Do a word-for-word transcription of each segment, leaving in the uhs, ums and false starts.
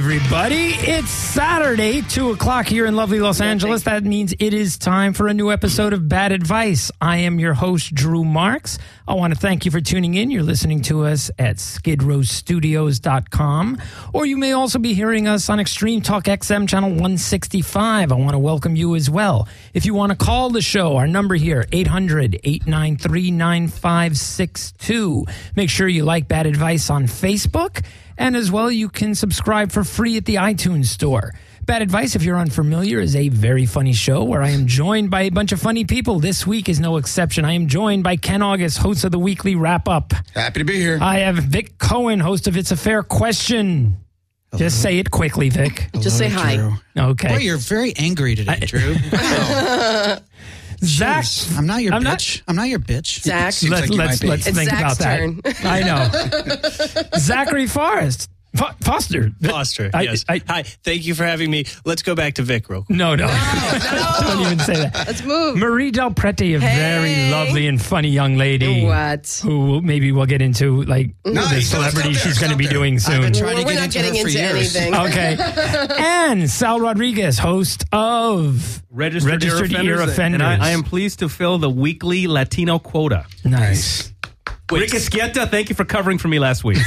everybody. It's Saturday, two o'clock here in lovely Los Angeles. That means it is time for a new episode of Bad Advice. I am your host, Drew Marks. I want to thank you for tuning in. You're listening to us at skid row studios dot com, or you may also be hearing us on Extreme Talk X M channel one sixty-five. I want to welcome you as well. If you want to call the show, our number here, eight hundred, eight nine three, nine five six two. Make sure you like Bad Advice on Facebook. And as well, you can subscribe for free at the iTunes store. Bad Advice, if you're unfamiliar, is a very funny show where I am joined by a bunch of funny people. This week is no exception. I am joined by Ken August, host of the weekly wrap-up. Happy to be here. I have Vic Cohen, host of It's a Fair Question. Hello. Just say it quickly, Vic. Hello, Just say hi. Drew. Okay. Boy, you're very angry today, I, Drew. Wow. Zach, Jeez, I'm not your I'm bitch. Not, I'm not your bitch. Zach, let's, like let's, let's it's think Zach's about that. turn. I know. Zachary Forrest. Fo- Foster. Foster, I, yes. I, Hi, thank you for having me. Let's go back to Vic real quick. No, no. no. Don't even say that. Let's move. Marie Del Prete, a Hey. very lovely and funny young lady. What? Who maybe we'll get into, like, No, the you celebrity gotta stop she's there, going to be stop there. doing I've soon. been trying We're to get not into getting her for into years. anything. Okay. And Sal Rodriguez, host of Registered, Registered Ear Ear Offenders. Offenders. And I, I am pleased to fill the weekly Latino quota. Nice. Rick Esquieta, thank you for covering for me last week.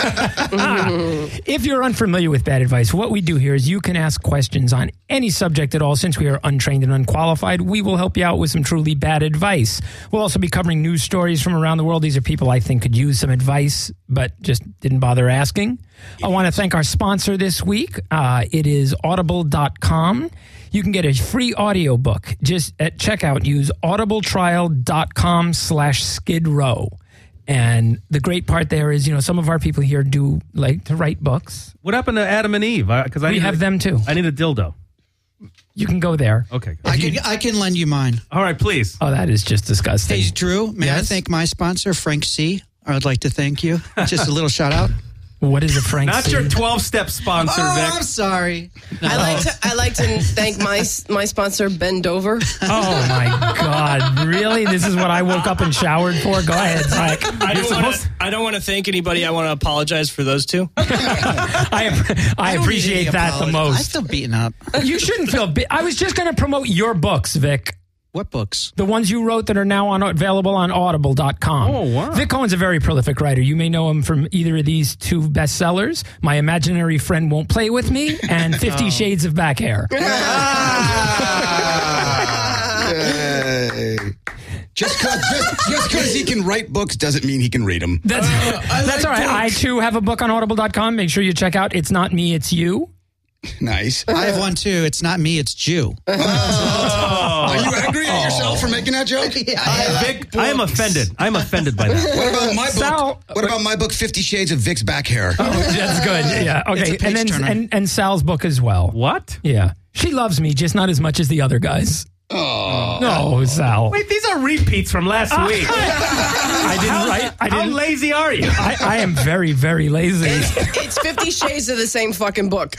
If you're unfamiliar with Bad Advice, what we do here is you can ask questions on any subject at all. Since we are untrained and unqualified, we will help you out with some truly bad advice. We'll also be covering news stories from around the world. These are people I think could use some advice, but just didn't bother asking. I want to thank our sponsor this week. Uh, it is audible dot com. You can get a free audiobook. Just at checkout, use audibletrial.com slash skid row. And the great part there is, you know, some of our people here do like to write books. What happened to Adam and Eve? Because I We need have a, them too. I need a dildo. You can go there. Okay. I can, I can lend you mine. All right, please. Oh, that is just disgusting. Hey, Drew, may I Yes? thank my sponsor, Frank C? I would like to thank you. Just a little shout out. What is a Frank Not C? your twelve-step sponsor, Oh, Vic. I'm sorry. No. I like to I like to thank my my sponsor Ben Dover. Oh my God! Really? This is what I woke up and showered for? Go ahead, Zach. I You're don't, wanna, supposed- I don't want to thank anybody. I want to apologize for those two. I, I I don't need appreciate any that the apology. I most. feel beaten up. You shouldn't feel. Bi- I was just going to promote your books, Vic. What books? The ones you wrote that are now on available on audible dot com. Oh, wow. Vic Cohen's a very prolific writer. You may know him from either of these two bestsellers, My Imaginary Friend Won't Play With Me and Fifty Oh. Shades of Back Hair. Hey. Just because just, just 'cause he can write books doesn't mean he can read them. That's, that's all right. I, too, have a book on audible dot com. Make sure you check out It's Not Me, It's You. Nice. I have one too. It's not me, it's Jew. Are you angry at yourself for making that joke? Vic, I am offended. I'm offended by that. What about my book? Sal- what about my book, Fifty Shades of Vic's Back Hair? Oh, that's good. Yeah. Okay. It's a And then page-turner. and, and Sal's book as well. What? Yeah. She loves me, just not as much as the other guys. Oh. No, Sal. Wait, these are repeats from last week. I didn't write. I How didn't. lazy are you? I, I am very, very lazy. It's Fifty Shades of the same fucking book.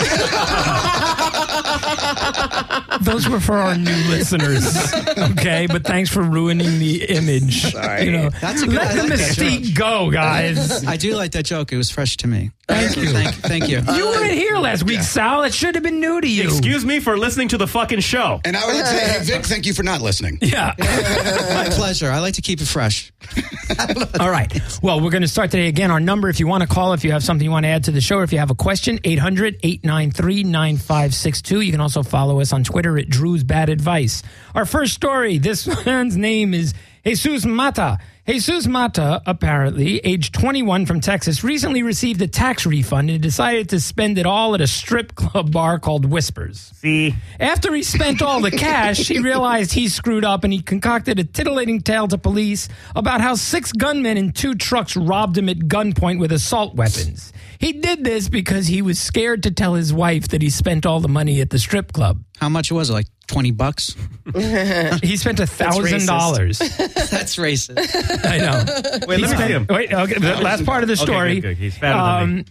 Those were for our new listeners. Okay, but thanks for ruining the image. Sorry. You know, That's a good- let I the like that mystique joke. go, guys. I do like that joke. It was fresh to me. Thank you. Thank, thank you. You weren't here last week, Sal. It should have been new to you. Excuse me for listening to the fucking show. And I would say, hey, Vic, thank you for not listening. Yeah. My pleasure. I like to keep it fresh. All right. Well, we're going to start today again. Our number, if you want to call, if you have something you want to add to the show, or if you have a question, eight hundred, eight nine three, nine five six two. You can also follow us on Twitter at Drew's Bad Advice. Our first story, this man's name is Jesus Mata. Jesus Mata, apparently, age twenty-one from Texas, recently received a tax refund and decided to spend it all at a strip club bar called Whispers. See? After he spent all the cash, he realized he screwed up and he concocted a titillating tale to police about how six gunmen in two trucks robbed him at gunpoint with assault weapons. He did this because he was scared to tell his wife that he spent all the money at the strip club. How much was it? Like twenty bucks? He spent a thousand dollars. That's racist. I know. Wait, He let me spent- see him. Wait, okay, the last part of the Okay, story. good, good. He's fatter than me.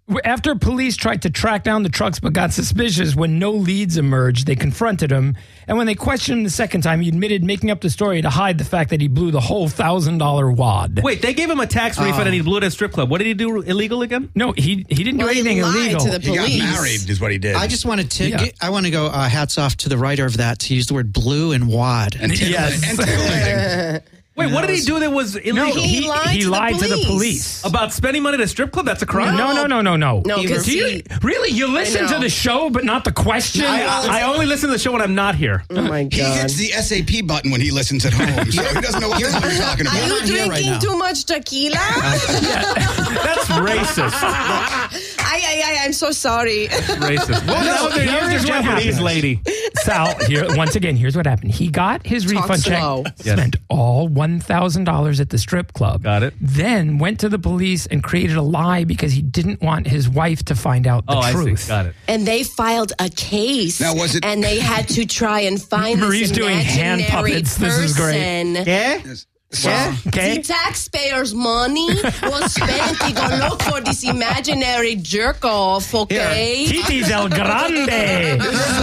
After police tried to track down the trucks but got suspicious when no leads emerged, they confronted him. And when they questioned him the second time, he admitted making up the story to hide the fact that he blew the whole one thousand dollars wad. Wait, they gave him a tax refund and he blew it at a strip club. What did he do illegal again? No, he he didn't Well, do anything he lied illegal. to the He got police. married is what he did. I just wanted to. Yeah. I want to go. Uh, hats off to the writer of that to use the word blue and wad. and titillating. Yes. And titillating. Wait, what did he do that was illegal? No, He lied he to the lied to the police. police. About spending money at a strip club? That's a crime? No, no, no, no, no. No, 'cause Do you- he- really, you listen to know. the show, but not the question. I, I only listen to the show when I'm not here. Oh my He God. hits the S A P button when he listens at home, so he doesn't know what the hell you're talking Are about. you not here right drinking now. too much tequila? That's racist. I, I, I, I'm so sorry. Racist. What No, was the here's other what Japanese happens. lady? Sal, here once again, here's what happened. He got his Talk refund slow. check, spent all one thousand dollars at the strip club. Got it. Then went to the police and created a lie because he didn't want his wife to find out the Oh, I truth. see. Got it. And they filed a case. Now, was it- And they had to try and find Marie's this doing hand imaginary puppets. This is great. person. Yeah? Yeah. Okay. The taxpayers' money was spent to go look for this imaginary jerk off, okay? Titi's El Grande.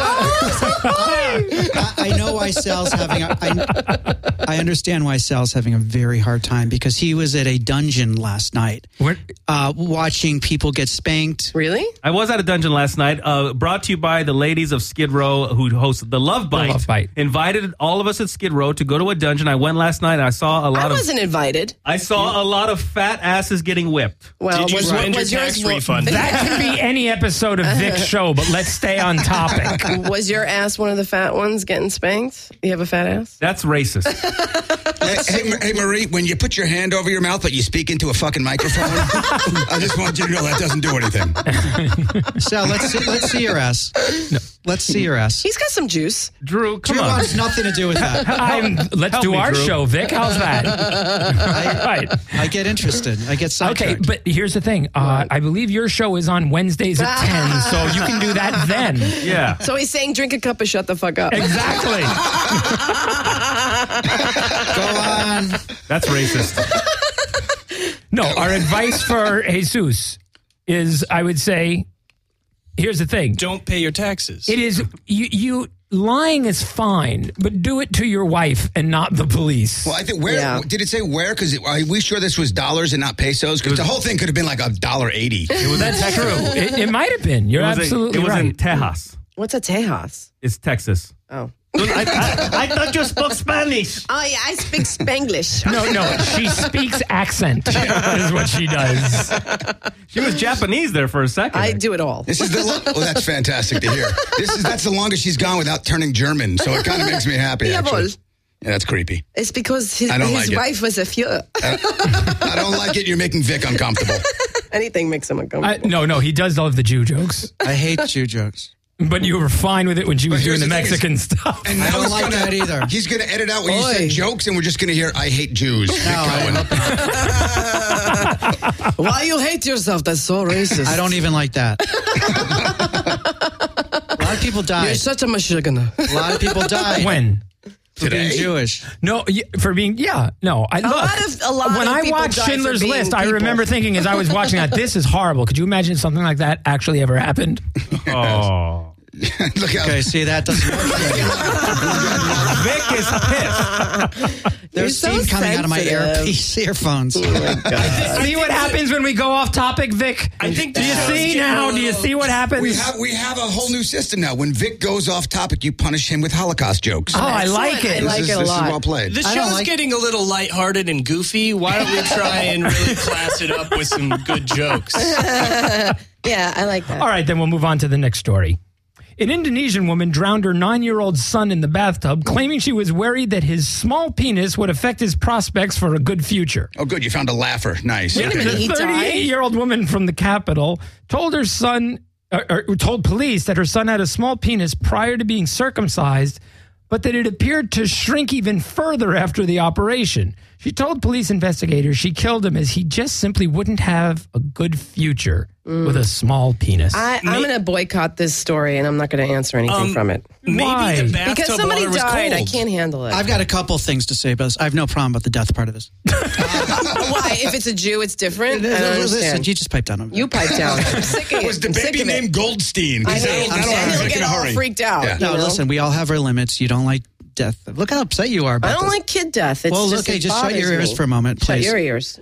I, I know why Sal's having. A, I, I understand why Sal's having a very hard time because he was at a dungeon last night, What? uh, watching people get spanked. Really? I was at a dungeon last night, uh, brought to you by the ladies of Skid Row who host the Love Bite. Love Bite. Invited all of us at Skid Row to go to a dungeon. I went last night and I saw a lot I of wasn't invited. I saw a lot of fat asses getting whipped. Well, Did you was, spend your was tax yours refund? That can be any episode of Vic's show, but let's stay on topic. Was your ass one of the fat ones getting spanked? You have a fat ass? That's racist. Hey, hey, hey, Marie, when you put your hand over your mouth but you speak into a fucking microphone, I just want you to know that doesn't do anything. Sal, let's see, let's see your ass. Let's see your ass. He's got some juice. Drew, come Drew on. wants nothing to do with that. I'm, let's Help do me, our Drew. show, Vic. How's that? right. I get interested. I get Okay, sidetracked. but here's the thing. Uh, I believe your show is on Wednesdays at ten, so you can do that then. Yeah. So he's saying drink a cup and shut the fuck up. Exactly. Go on. That's racist. No, our advice for Jesus is, I would say, here's the thing. Don't pay your taxes. It is, you, you lying is fine, but do it to your wife and not the police. Well, I think where Yeah. did it say where? Because are we sure this was dollars and not pesos? Because the whole thing could have been like a dollar eighty. It was That's in true. Texas. It, it might have been. You're It was, absolutely in, it was right. in Tejas. What's a Tejas? It's Texas. Oh. I, I, I thought you spoke Spanish. Oh, yeah, I speak Spanglish. No, no, she speaks accent is what she does. She was Japanese there for a second. I do it all. This is the lo- oh, that's fantastic to hear. This is that's the longest she's gone without turning German, so it kind of makes me happy. Actually. Jawohl. Yeah, that's creepy. It's because his, I don't his like it. wife was a few. I don't like it. You're making Vic uncomfortable. Anything makes him I, uncomfortable. no, no, he does love the Jew jokes, I hate Jew jokes. but you were fine with it when she was But doing here's the the thing Mexican is- stuff. And I now don't it's like gonna- that either. He's going to edit out when you Oy. said jokes, and we're just going to hear "I hate Jews." Vic Cohen. Why you hate yourself? That's so racist. I don't even like that. A lot of people You're died. such a machine. A lot of people died When? for being Today? Jewish. No, y- for being, yeah, no. I, look, lot of- a lot when of I people watched die for Schindler's being List, I people. remember thinking as I was watching that, this is horrible. Could you imagine if something like that actually ever happened? Oh. Look how Okay, see, that doesn't work. Vic is pissed. There's You're so steam coming out of my sensitive. earpiece earphones. See what happens when we go off topic, Vic? I think Do you the show's see getting now? a Do you little- see what happens? we have we have a whole new system now. When Vic goes off topic, you punish him with Holocaust jokes. oh, I like Excellent. it. I like this is, it a this lot. is well played. The I don't show's like- getting a little lighthearted and goofy. Why don't we try and really class it up with some good jokes? Yeah, I like that. All right, then we'll move on to the next story. An Indonesian woman drowned her nine-year-old son in the bathtub, claiming she was worried that his small penis would affect his prospects for a good future. Oh, good. You found a laugher. Nice. Wait a Okay. minute. The He died? thirty-eight-year-old woman from the capital told her son, or, or told police that her son had a small penis prior to being circumcised, but that it appeared to shrink even further after the operation. She told police investigators she killed him as he just simply wouldn't have a good future with a small penis. I, I'm going to boycott this story, and I'm not going to answer anything Um, from it. Maybe Why? the bathtub Because somebody water was died. cold. I can't handle it. I've got a couple things to say about this. I have no problem about the death part of this. Why? If it's a Jew, it's different? I don't Listen, understand. you just pipe down on You pipe down. I'm sick of it. Was the I'm sick baby of it. named Goldstein? I He said, know. "Oh, that'll And have he'll Vic get in a all hurry." freaked out. Yeah. you No, know? listen, we all have our limits. You don't like death. Look how upset you are about I don't this. like kid death. It's well, just, look, hey, it just shut your bothers ears me. for a moment, Shut please. your ears.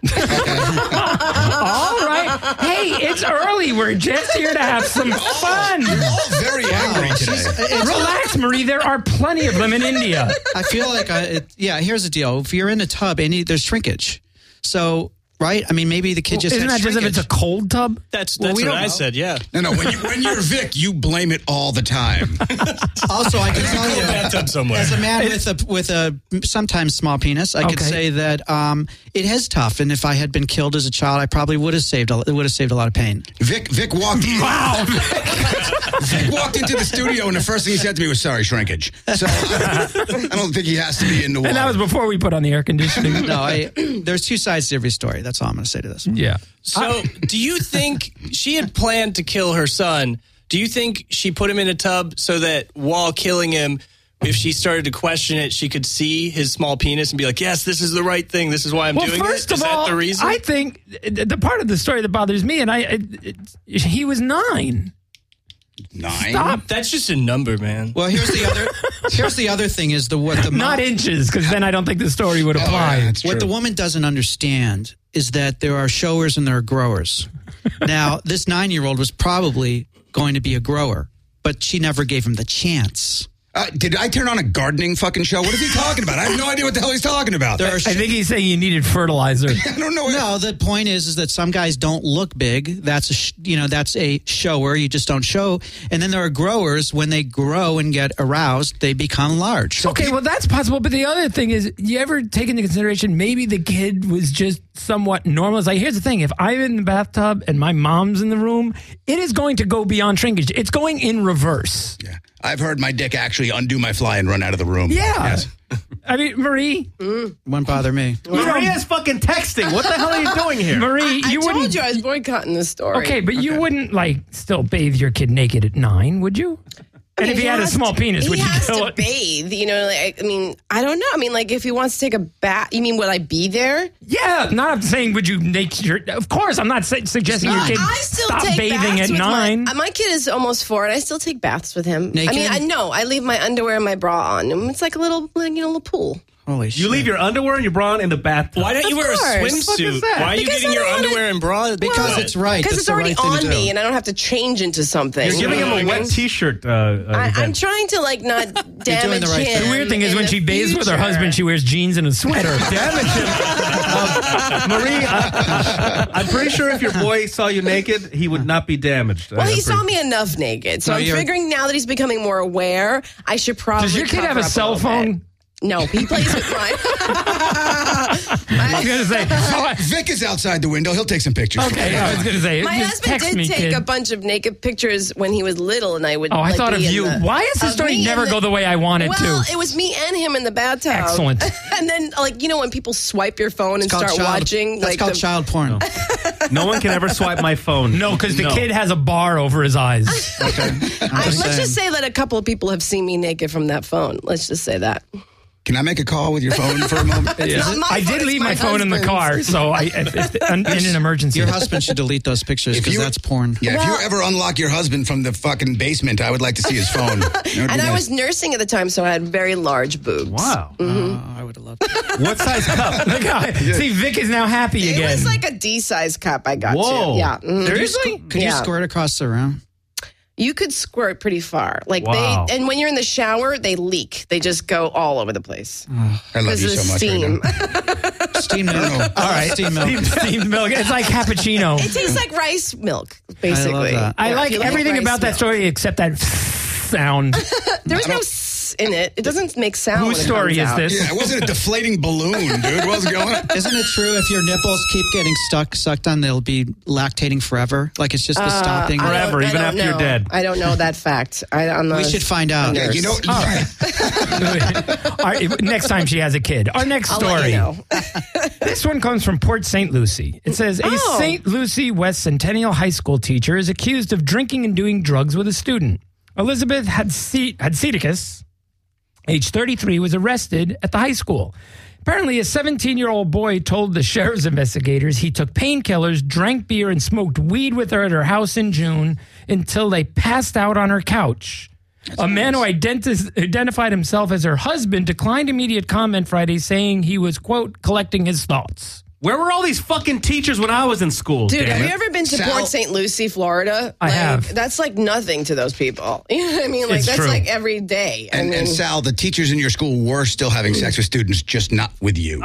All right. Hey, it's early. We're just here to have some fun. You're all very angry today. Relax, Marie. There are plenty of them in India. I feel like, I, it, yeah, here's the deal. If you're in a tub, any, there's shrinkage. So, right? I mean, maybe the kid just Isn't had that just if shrinkage. it's a cold tub? That's Well, that's we what don't I know. said. Yeah. No, no. When, you, when you're Vic, you blame it all the time. Also, I can tell you, Bathtub somewhere. as a man with a with a sometimes small penis, I could Okay. say that um, it is tough. And if I had been killed as a child, I probably would have saved a, it would have saved a lot of pain. Vic, Vic walked. Wow. Vic walked into the studio, and the first thing he said to me was, "Sorry, shrinkage." So I don't, I don't think he has to be in the water. And that was before we put on the air conditioning. No, I, there's two sides to every story. That's all I'm going to say to this. Yeah. So, do you think she had planned to kill her son? Do you think she put him in a tub so that while killing him, if she started to question it, she could see his small penis and be like, "Yes, this is the right thing. This is why I'm Well, doing first it." of Is all, that the reason? I think the the part of the story that bothers me, and I, it, it, he was nine. Nine. Stop. That's just a number, man. Well, here's the other. Here's the other thing: is the what the Not mom, inches, because then I don't think the story would Oh, yeah, apply. that's what true. the woman doesn't understand is that there are showers and there are growers. Now, this nine-year-old was probably going to be a grower, but she never gave him the chance. Uh, did I turn on a gardening fucking show? What is he talking about? I have no idea what the hell he's talking about. There are I think he's saying you needed fertilizer. I don't know. No, the point is, is that some guys don't look big. That's a, sh- you know, that's a shower. You just don't show. And then there are growers. When they grow and get aroused, they become large. Okay, well, that's possible. But the other thing is, you ever take into consideration maybe the kid was just somewhat normal? It's like, here's the thing. If I'm in the bathtub and my mom's in the room, it is going to go beyond shrinkage. It's going in reverse. Yeah. I've heard my dick actually undo my fly and run out of the room. Yeah. Yes. I mean, Marie, Won't bother me. Maria's fucking texting. What the hell are you doing here? Marie, I you told wouldn't. you I was boycotting this story. Okay, but you wouldn't like still bathe your kid naked at nine, would you? And if he had a has small to- penis, would he you has kill to it? bathe. You know, like, I mean, I don't know. I mean, like, if he wants to take a bath, you mean, would I be there? Yeah, not saying would you make your. Of course, I'm not su- suggesting your kid I still stop take bathing baths at with nine. My, my kid is almost four, and I still take baths with him. Naked? I mean, I know I leave my underwear and my bra on. And it's like a little, like, you know, little pool. Holy shit. You leave your underwear and your bra in the bathtub. Why don't you Of wear a course. What is swimsuit? that? Why are you Because getting I your don't wanna- underwear and bra? Because it's right. Because That's it's the already right thing on to do. me, and I don't have to change into something. You're giving You him know a what I wet mean? T-shirt. Uh, uh, I, I'm event. trying to like not damage the right him. thing. The weird thing is in when the she bathes with her future. husband, she wears jeans and a sweater. Damage him. Um, Marie, uh, I'm pretty sure if your boy saw you naked, he would not be damaged. Well, I'm he pretty- saw me enough naked, so No, I'm you're- figuring now that he's becoming more aware, I should probably. Does your kid cover have a up cell little bit. phone? No, he plays with mine. I was gonna say. oh, I- Vic is outside the window. He'll take some pictures. okay, I was gonna say. My just husband text did me, take kid. a bunch of naked pictures when he was little, and I would. Oh, I like, thought of be in you. the- Why does the of story me never and go the way I want it Well, to? it was me and him in the bathtub. Excellent. And then, like, you know, when people swipe your phone and It's called start child, watching, That's like, called the, child porn. No one can ever swipe my phone. No, because the No. kid has a bar over his eyes. I, just let's saying. just say that a couple of people have seen me naked from that phone. Let's just say that. Can I make a call with your phone for a moment? It's not my I phone, did it's leave my, my phone in the husband's. car, so I, if, if, in an emergency. Your husband should delete those pictures If because you- that's porn. Yeah, if Well- you ever unlock your husband from the fucking basement, I would like to see his phone. That would be And I nice. was nursing at the time, so I had very large boobs. Wow. Oh, I would have loved that. What size cup? Look how- See, Vic is now happy It again. was like a D-size cup I got Whoa. you. Yeah. mhm. Seriously? Could Yeah. you squirt across the room? You could squirt pretty far. Like Wow. they, and when you're in the shower, they leak. They just go all over the place. I love Because you of the so much steam. right now. Steam milk. All right, Steam milk. steamed, steamed milk. It's like cappuccino. It tastes like rice milk, basically. that. I Yeah, like if you everything rice about that milk. story except that sound. There was I no don't- s in it. It doesn't make sound. Whose when it story comes is out. this? Yeah, it wasn't a deflating balloon, dude. What's going on? Isn't it true if your nipples keep getting stuck, sucked on, they'll be lactating forever? Like it's just the stopping. I don't- Forever, I even don't after you're know. dead. I don't know that fact. I, I'm not We a- should find out. a Yeah, nurse. you know, All right, next time she has a kid. Our next I'll story. let you know. This one comes from Port Saint Lucie. It says a Oh. Saint Lucie West Centennial High School teacher is accused of drinking and doing drugs with a student. Elizabeth Hadse- Hadsidakis, age thirty-three, was arrested at the high school. Apparently, a seventeen-year-old boy told the sheriff's investigators he took painkillers, drank beer, and smoked weed with her at her house in June until they passed out on her couch. A man who identi- identified himself as her husband declined immediate comment Friday, saying he was, quote, collecting his thoughts. Where were all these fucking teachers when I was in school? Dude, damn have it? you ever been to Sal- Port Saint Lucie, Florida? I Like, have. That's like nothing to those people. You know what I mean? Like It's that's true. like every day. I and, mean, and Sal, the teachers in your school were still having sex with students, just not with you.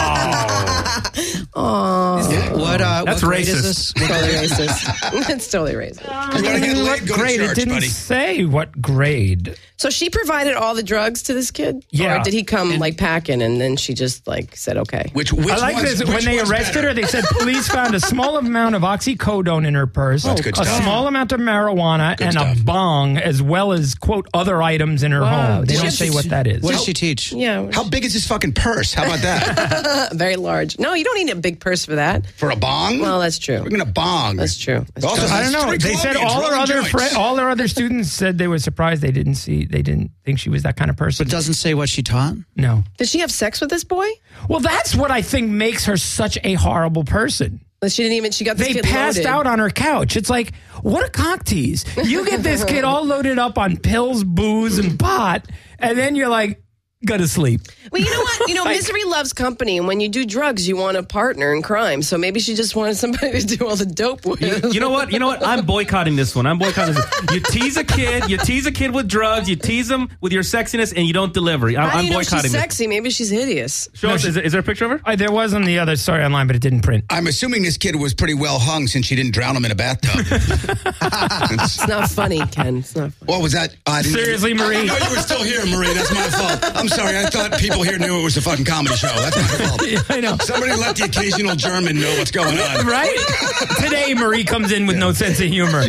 What, uh, That's what grade racist. is this? totally racist. It's totally racist. You gotta get what laid, go to grade? church, It didn't buddy. say what grade. So she provided all the drugs to this kid? Yeah. Or did he come like packing and then she just like said, okay? Which, which I like one's, this. which When they one's arrested better? her, they said police found a small amount of oxycodone in her purse, That's good a stuff. small amount of marijuana, Good and stuff. a bong, as well as, quote, other items in her Wow. home. They Did don't she- say what that is. What does she teach? Yeah. How big is this fucking purse? How about that? Very large. No, you don't need a big purse for that. For a bong? Well, that's true. We're gonna bong. That's true. That's Also, true. I don't know. Three They said Colombians all her rolling other joints. fri- all her other students said they were surprised they didn't see they didn't think she was that kind of person. But doesn't say what she taught. No. Did she have sex with this boy? Well, that's what I think makes her such a horrible person. Like, She didn't even. She got this They kid passed loaded. out on her couch. It's like, what a cock tease. You get this kid all loaded up on pills, booze, and pot, and then you're like, go to sleep. Well, you know what? You know, misery loves company, and when you do drugs, you want a partner in crime. So maybe she just wanted somebody to do all the dope with. You, you know what? You know what? I'm boycotting this one. I'm boycotting this. You tease a kid. You tease a kid with drugs. You tease them with your sexiness, and you don't deliver. I'm, How do I'm you know boycotting she's this. sexy? Maybe she's hideous. Show us. Is, there- is there a picture of her? Uh, there was on the other story online, but it didn't print. I'm assuming this kid was pretty well hung since she didn't drown him in a bathtub. It's- It's not funny, Ken. It's not. what was that? I didn't Seriously, Marie? I know you were still here, Marie. That's my fault. I'm sorry. I thought people here knew it was a fucking comedy show. That's my fault. I know. Somebody let the occasional German know what's going on. Right? Today, Marie comes in with no sense of humor.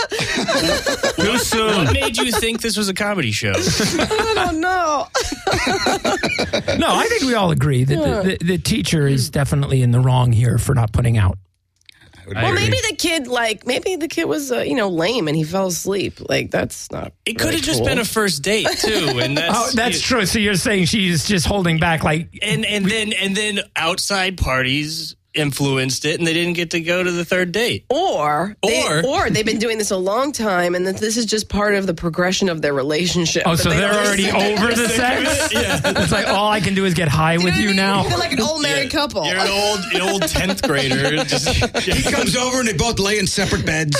Too soon. What made you think this was a comedy show? I don't know. No, I think we all agree that the, the, the teacher is definitely in the wrong here for not putting out. Well, maybe the kid, like, maybe the kid was, uh, you know, lame and he fell asleep. Like, that's not. It could really have just cool. been a first date too, and that's Oh, that's true. So you're saying she's just holding back, like, And and then and then outside parties influenced it, and they didn't get to go to the third date. Or, they, Or- or they've been doing this a long time, and that this is just part of the progression of their relationship. oh, That so they they're don't already understand. over the sex? Yeah. It's like, all I can do is get high with you know what I mean? now. They're like an old married couple. You're an old an old tenth grader. Just, He comes over and they both lay in separate beds.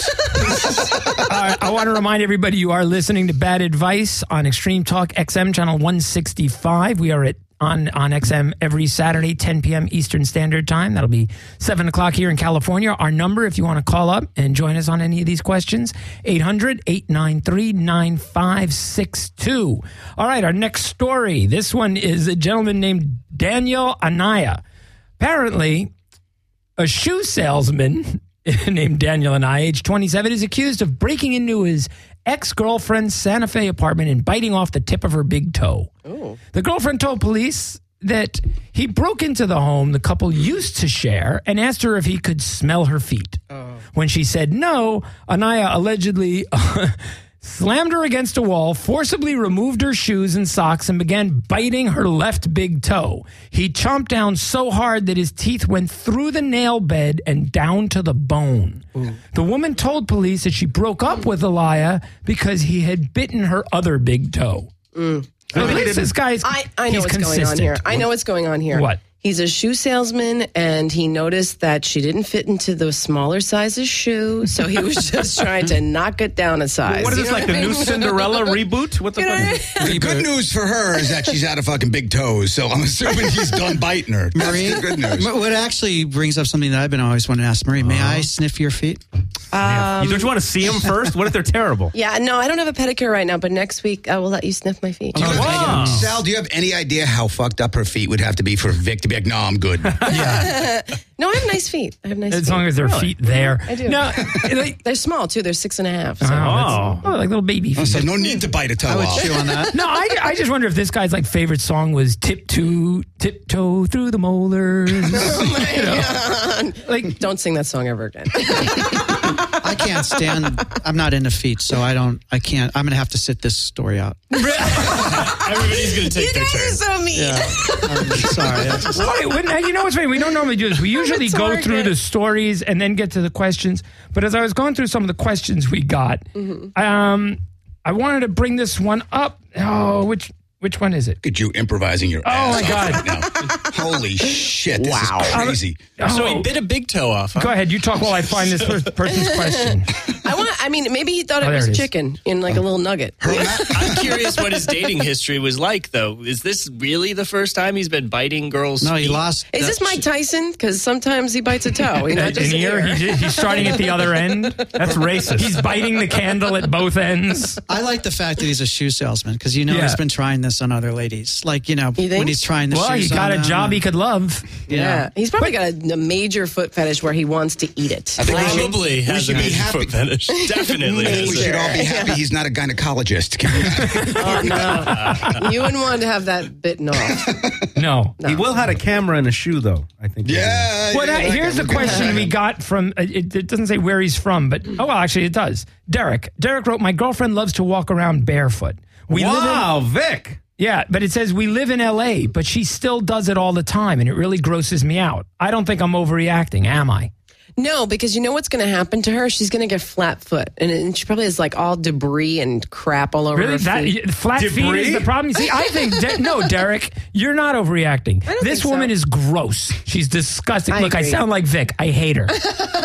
Uh, I want to remind everybody you are listening to Bad Advice on Extreme Talk X M channel one sixty-five. We are at on, on X M every Saturday, ten p.m. Eastern Standard Time. That'll be seven o'clock here in California. Our number, if you want to call up and join us on any of these questions, eight hundred, eight nine three, nine five six two. All right, our next story. This one is a gentleman named Daniel Anaya. Apparently, a shoe salesman named Daniel Anaya, age twenty-seven, is accused of breaking into his ex-girlfriend's Santa Fe apartment and biting off the tip of her big toe. Ooh. The girlfriend told police that he broke into the home the couple used to share and asked her if he could smell her feet. When she said no, Anaya allegedly slammed her against a wall, forcibly removed her shoes and socks, and began biting her left big toe. He chomped down so hard that his teeth went through the nail bed and down to the bone. The woman told police that she broke up with Elia because he had bitten her other big toe. Mm. So at least this guy's I, I know he's what's going on consistent. here. I know what's going on here. What? He's a shoe salesman, and he noticed that she didn't fit into the smaller sizes shoe, so he was just trying to knock it down a size. What is You this, know like what the I new mean? Cinderella reboot? What the You know what I fuck? mean? The good news for her is that she's out of fucking big toes, so I'm assuming he's done biting her. That's Marie, the good news. what actually brings up something that I've been always wanting to ask Marie. May I sniff your feet? Um, Don't you want to see them first? What if they're terrible? Yeah, no, I don't have a pedicure right now, but next week I will let you sniff my feet. Do you have Wow. any- Sal, do you have any idea how fucked up her feet would have to be for Vic to be like, no, I'm good? Yeah, No, I have nice feet. I have nice as feet. long as their feet there. I do. No, like, They're small, too. They're six and a half. So. oh, Oh. that's- oh, like little baby feet. So no need to bite a toe I would off. chew on that. No, I, I just wonder if this guy's like favorite song was tiptoe, tiptoe through the molars. Oh, my God. Like, Don't sing that song ever again. I can't stand. I'm not into feet, so I don't. I can't. I'm gonna have to sit this story out. Everybody's going to take You their guys turn. are so mean. I'm sorry. I just- Wait, when- you know what's funny? We don't normally do this. We usually go Target. through the stories and then get to the questions. But as I was going through some of the questions we got, um, I wanted to bring this one up. Oh, which which one is it? Look at you improvising your Oh, ass my off God. right now. Holy shit, this Wow. is crazy. So Oh, he bit a big toe off. Huh? go ahead. You talk while I find this first person's question. I want. I mean, maybe he thought Oh, it there was it is. chicken in like a little nugget. I'm curious what his dating history was like, though. Is this really the first time he's been biting girls' No, he feet? lost. Is this Mike Tyson? Because sometimes he bites a toe. He's not In just an here, ear. he, he's starting at the other end. That's racist. He's biting the candle at both ends. I like the fact that he's a shoe salesman because you know Yeah. he's been trying this on other ladies. Like you know You think? when he's trying the Well, he shoes got on a them job and- he could love. you know. Yeah, he's probably got a, a major foot fetish where he wants to eat it. I think we should- Probably has a should be major happy. foot fetish. Definitely. has We a- should all be happy he's not a gynecologist. Oh no, you wouldn't want to have that bitten off. No. He will have a camera in a shoe, though. I think. yeah. Well, yeah, that- here's the that guy. question we got from. uh, It, it doesn't say where he's from, but oh, well, actually, it does. Derek. Derek wrote, "My girlfriend loves to walk around barefoot. We live in, Wow, Vic. yeah, but it says we live in L A, but she still does it all the time, and it really grosses me out. I don't think I'm overreacting, am I? No, because you know what's going to happen to her? She's going to get flat foot, and, and she probably has like all debris and crap all over Really, her that feet. flat feet Debris? is the problem. See, I think De- no, Derek, you're not overreacting. don't This think woman so. is gross. She's disgusting. I Look, I agree. sound like Vic. I hate her.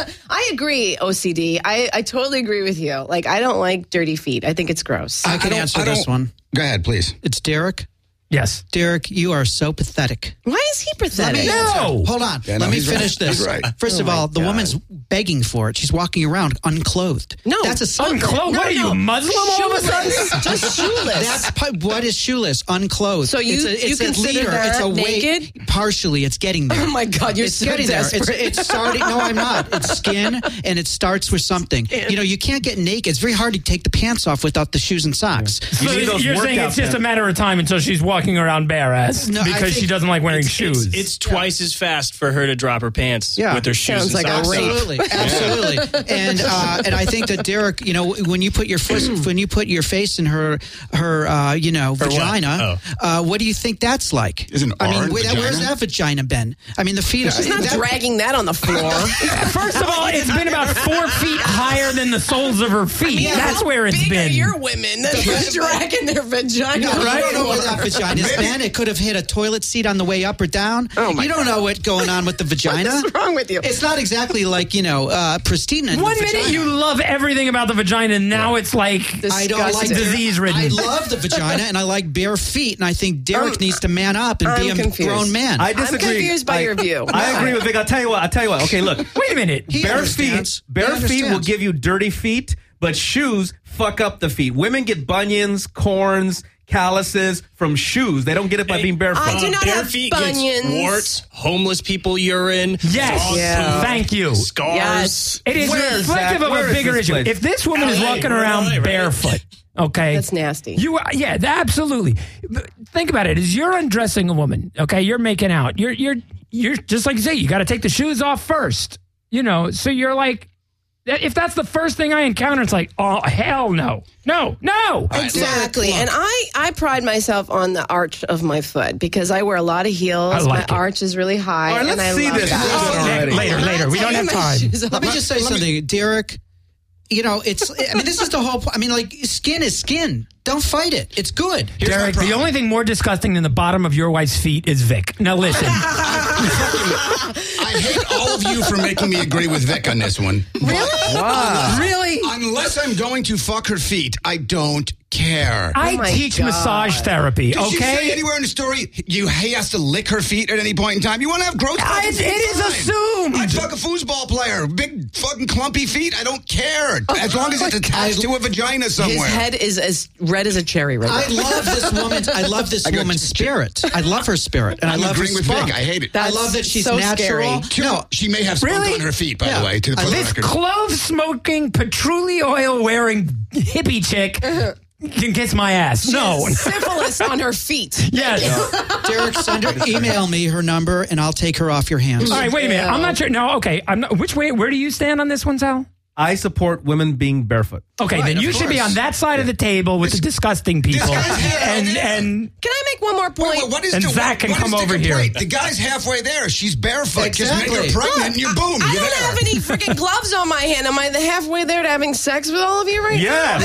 I agree, O C D. I, I totally agree with you. Like, I don't like dirty feet. I think it's gross. I can don't- answer I this don't- one. Go ahead, please. It's Derek. Yes. Derek, you are so pathetic. Why is he pathetic? No. Hold on. Yeah, Let no, me he's right. finish this. He's right. First of all, the woman's begging for it. She's walking around unclothed. No. That's a sign. Unclothed? What are you, Muslim all of a sudden? Shoeless. Just shoeless. That's pi- what is shoeless, unclothed. So you- it's a, you it's a consider leader. that It's a naked? weight. Partially, it's getting there. Oh my God, you're it's so getting there. It's, desperate. it's starting. No, I'm not. It's skin, and it starts with something. You know, you can't get naked. It's very hard to take the pants off without the shoes and socks. So need those you're saying workout it's just a pants. matter of time until she's walking around bare ass No, I because she think doesn't like wearing It's, shoes. it's, it's twice as fast for her to drop her pants Yeah. with her shoes Sounds and like a socks rape. on. Absolutely, absolutely, and uh, and I think that Derek, you know, when you put your foot, when you put your face in her, her, uh, you know, what? vagina, Oh. uh, what do you think that's like? Is an I mean, orange where, where's vagina? that vagina been? I mean, the feet. She's not that- dragging that on the floor. First of all, it's been about four feet higher than the soles of her feet. Yeah, That's how where it's big been. Are your women that are dragging their vagina? No, on the you don't know floor? where that vagina's been. It could have hit a toilet seat on the way up or down. Oh, my you don't God. know what's going on with the vagina. What's wrong with you? It's not exactly like you know uh, pristine. in the One minute vagina. you love everything about the vagina, and now it's like I don't like Disgusting. disease-ridden. I love the vagina and I like bare feet, and I think Derek I'm- needs to man up and be I'm a confused. grown man. I I'm disagree. confused by I- your view. I agree with Vic. I'll tell you what. I'll tell you what. Okay, look. Wait a minute. He bare understands. feet. Bare He feet will understands. give you dirty feet, but shoes fuck up the feet. Women get bunions, corns, calluses from shoes. They don't get it by being barefoot. I do not Bare have feet bunions. gets warts, homeless people urine. Yes. dog Yeah. poop, Thank you. Scars. Yes. It is Where is reflective that? of Where a is bigger this issue. place? If this woman is L A, walking we're in around L A, right? barefoot, okay, That's nasty. You, yeah, th- absolutely. But think about it. As you're undressing a woman, okay, you're making out. You're, you're, you're just like you say. You got to take the shoes off first. You know, so you're like, if that's the first thing I encounter, it's like, oh hell no, no, no. Exactly. And I, I pride myself on the arch of my foot because I wear a lot of heels. I like my it. arch is really high. All right, and let's I see love this. that. Oh, Next- later, later. We don't have time. Let me just say something, Derek. You know, it's. I mean, this is the whole. po- I mean, like, skin is skin. Don't fight it. It's good. Derek, the only thing more disgusting than the bottom of your wife's feet is Vic. Now listen, I hate all of you for making me agree with Vic on this one. Really? Wow. really, Unless I'm going to fuck her feet, I don't care. I Oh my teach God. massage therapy, Did she say okay? anywhere in the story you he has to lick her feet at any point in time? You want to have gross I- fucking it feet? is Fine. assumed. I'd fuck a foosball player. Big fucking clumpy feet. I don't care. As long as it's attached to a vagina His somewhere. head is as red as a cherry right I now. love this woman. I love this I got- woman's spirit. I love her spirit, and I'm I love her agreeing with spunk. Vic. I hate it. I That's love that she's so natural. scary. No, She may have spunk Really? on her feet, by Yeah. the way, to the, I- for the This record. clove smoking, patchouli oil wearing hippie chick can kiss my ass. No. Syphilis on her feet. Yes. Derek, send her, email me her number, and I'll take her off your hands. All right, wait a minute. Yeah. I'm not sure. No, okay. I'm not. Which way? Where do you stand on this one, Sal? I support women being barefoot. Okay, Right, then of you should be course. on that side of the table with the disgusting people, guy's here, and yeah. and Can I make one more point? Wait, wait, what is And the, Zach can what come is the over here. complaint? The guy's halfway there. She's barefoot. Just make her Exactly. pregnant and you're boom. I you're don't there. have any freaking gloves on my hand. Am I the halfway there to having sex with all of you right Yes.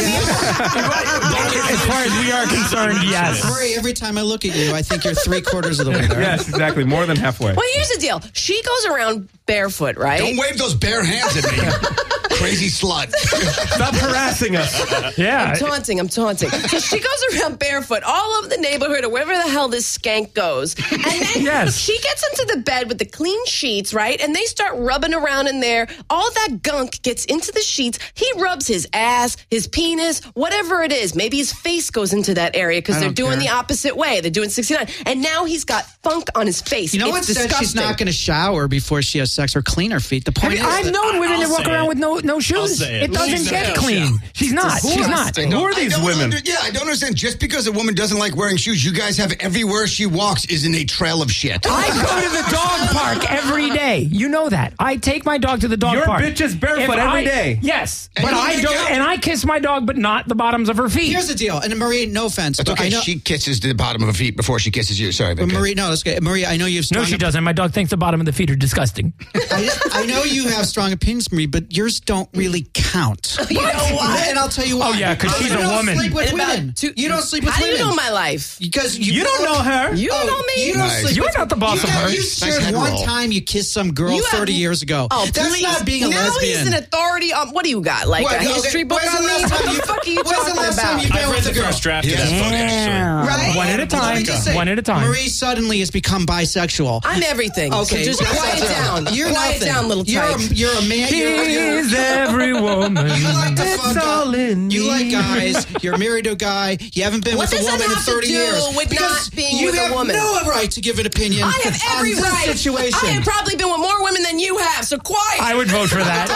as far as we are concerned, yes. Marie, every time I look at you, I think you're three quarters of the way there. Yes, exactly. More than halfway. now? Well, here's the deal. She goes around barefoot, right? Don't wave those bare hands at me. Crazy slut. Stop harassing us. Yeah. I'm taunting, I'm taunting. So she goes around barefoot all over the neighborhood or wherever the hell this skank goes. And then Yes. she gets into the bed with the clean sheets, right? And they start rubbing around in there. All that gunk gets into the sheets. He rubs his ass, his penis, whatever it is. Maybe his face goes into that area because I they're don't doing care. the opposite way. They're doing sixty-nine. And now he's got funk on his face. You know it's what said disgusting. she's not going to shower before she has sex or clean her feet? The I point mean, is, I've known women I'll that walk say around it. with no no shoes. say it. It doesn't She's get a- clean. She's not. She's not. I don't- Who are these I don't women? under- yeah, I don't understand. Just because a woman doesn't like wearing shoes, you guys have everywhere she walks is in a trail of shit. I go to the dog park every day. You know that. I take my dog to the dog Your park. bitch is barefoot If every I- day. Yes, And but you I make don't. out. And I kiss my dog, but not the bottoms of her feet. here's the deal. And Marie, no offense, It's but okay. I know. She kisses the bottom of her feet before she kisses you. Sorry, but Vic. Marie, no, that's good. Marie, I know you have strong no, she doesn't. My dog thinks the bottom of the feet are disgusting. I, I know you have strong opinions, Marie, but yours don't really count. You know what? And I'll tell you why. Oh, yeah, 'cause she's you a don't woman. Sleep with In about women. two- you don't sleep with How do women. you know my life? Because you, You don't know her. You don't Oh, know me? You don't Nice. sleep You're with- not the boss you of got- her. You Nice shared head one roll. time you kissed some girl You have- thirty years ago. Oh, That's please. not being a now lesbian. he's an authority on, what do you got? Like What, a okay, history book when's on the me? last What time the you- fuck are you when's the talking last time about? you been I've with read a the girl? first draft. Yeah, of that's that book, funny, actually. Right? One at a Let time. me just say, One at a time. Marie suddenly has become bisexual. I'm everything. Okay, so just that's quiet not true. down. You're quiet nothing. down, little you're tyke. a, you're a man. You're, you're, She's every woman. you like to That's fuck all up. in You me. like guys. You're married to a guy. You haven't been What with a does that woman in have to thirty do years. with Because not being you with a have woman? no right to give an opinion. I have every on this right. situation. I have probably been with more women than you have, so quiet. I would vote for that.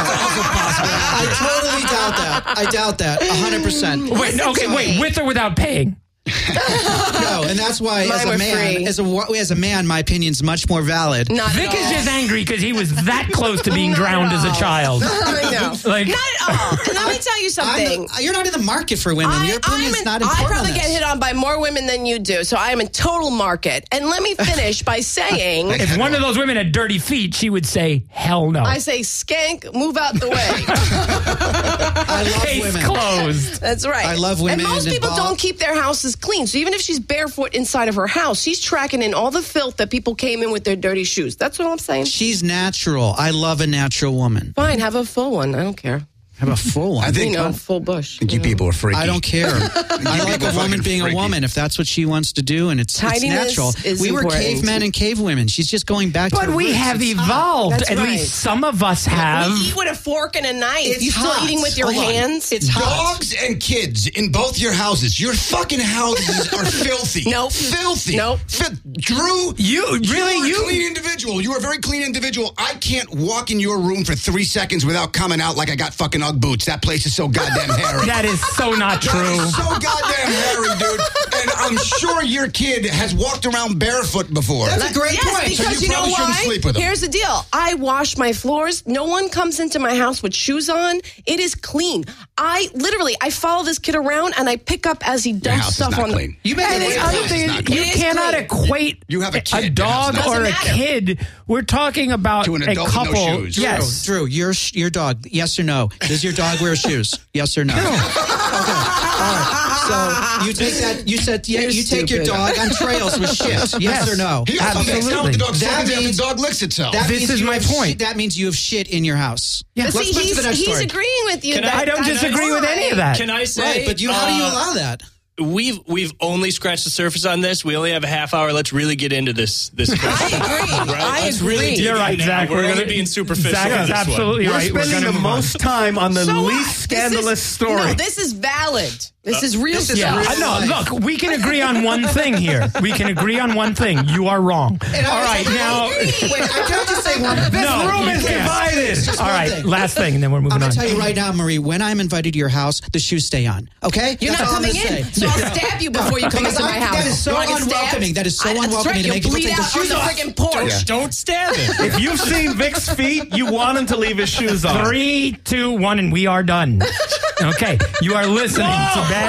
I totally doubt that. I doubt that. A hundred percent. Wait, okay, wait, with or without paying? No, and that's why, Mine as a were man, free. as a wa- as a man, my opinion's much more valid. Not Vic at is all. just angry because he was that close to being Not drowned at as a all. child. I know. Like- Not at all. And let me tell you I'm something. the- you're not in the market for women. I, Your opinion's I'm in- not I important. probably on get this. hit on by more women than you do, so I am in total market. And let me finish by saying, If one of those women had dirty feet, she would say, hell no. I say, skank, move out the way. I love Case women. closed. That's right. I love women And most people involved. don't keep their houses clean. So even if she's barefoot inside of her house, she's tracking in all the filth that people came in with their dirty shoes. That's what I'm saying. She's natural. I love a natural woman. Fine, have a full one. I don't care. Have a full one. I think, You know, full bush. I think you people are freaky. I don't care. I like people a woman fucking being freaky. a woman if that's what she wants to do, and it's, it's Tidiness natural. is we were important. cavemen and cavewomen. She's just going back to But her we roots. have It's hot. evolved. That's At right. least some of us have. We eat with a fork and a knife. It's you still hot. eating with your Hold on. hands? It's hot. Dogs and kids in both your houses. Your fucking houses are filthy. Nope. Filthy. Nope. Fi- Drew, You- really, are a you- clean individual. You're a very clean individual. I can't walk in your room for three seconds without coming out like I got fucking Ugg boots. That place is so goddamn hairy. That is so not That true. is so goddamn hairy, dude. And I'm sure your kid has walked around barefoot before. That's a great yes, point. because So you you, know probably shouldn't why? sleep with them. Here's the deal. I wash my floors. No one comes into my house with shoes on. It is clean. I literally, I follow this kid around and I pick up as he Your dumps house is stuff not on clean. the. You make And it the Your other house thing is is, not you clean. It is cannot clean. equate You have a a kid. dog Your house or a doesn't matter. kid. We're talking about To an a adult with no couple. shoes. Yes. Drew, your your dog. Yes or no? Does your dog wear shoes? Yes or no? So you take that. You said yeah. You're You take your stupid. dog on trails with shit. Yes, Yes. or no? He also makes out with the dog That seconds after means- the dog licks itself. That This means is you my have point. Shit, that means you have shit in your house. Yeah. But Let's see, move to he's, the next he's story. agreeing with you. Can that I- I don't that's disagree with any of that. Can I say? Right, but you, how do you uh, allow that? We've we've only scratched the surface on this. We only have a half hour. Let's really get into this. This I question. agree. Right? I Let's agree. really dig You're in right, now. Zach. We're, We're only gonna- being superficial. Zach on is this one. absolutely We're right. We're spending gonna the move on. most time on the So what? least This scandalous is- story. No, this is valid. This is real this is stuff. Yeah, real no, life. look, we can agree on one thing here. We can agree on one thing. You are wrong. All right, now. Wait, I can't just say one. this No, room you is can't. divided. All right, last thing, and then we're moving I'm on. going to tell you right now, Marie, when I'm invited to your house, the shoes stay on. Okay? You're That's not all I'm coming gonna in, say. so I'll stab you before you come Because into my I- house. that is so You wanna get stabbed? unwelcoming. That is so I- that's unwelcoming right. to You'll make people bleed take the out on shoes the off. freaking porch. Yeah. Don't stab it. If you've seen Vic's feet, you want him to leave his shoes on. Three, two, one, and we are done. Okay, you are listening to Bad.